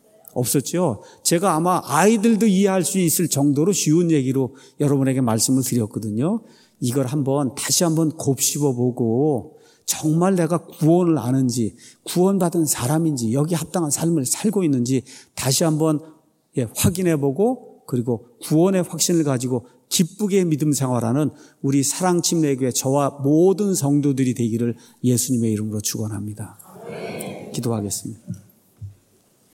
없었죠? 제가 아마 아이들도 이해할 수 있을 정도로 쉬운 얘기로 여러분에게 말씀을 드렸거든요. 이걸 한번 다시 한번 곱씹어보고 정말 내가 구원을 아는지, 구원받은 사람인지, 여기 합당한 삶을 살고 있는지 다시 한번 예, 확인해보고 그리고 구원의 확신을 가지고 기쁘게 믿음 생활하는 우리 사랑침례교회 저와 모든 성도들이 되기를 예수님의 이름으로 축원합니다. 기도하겠습니다.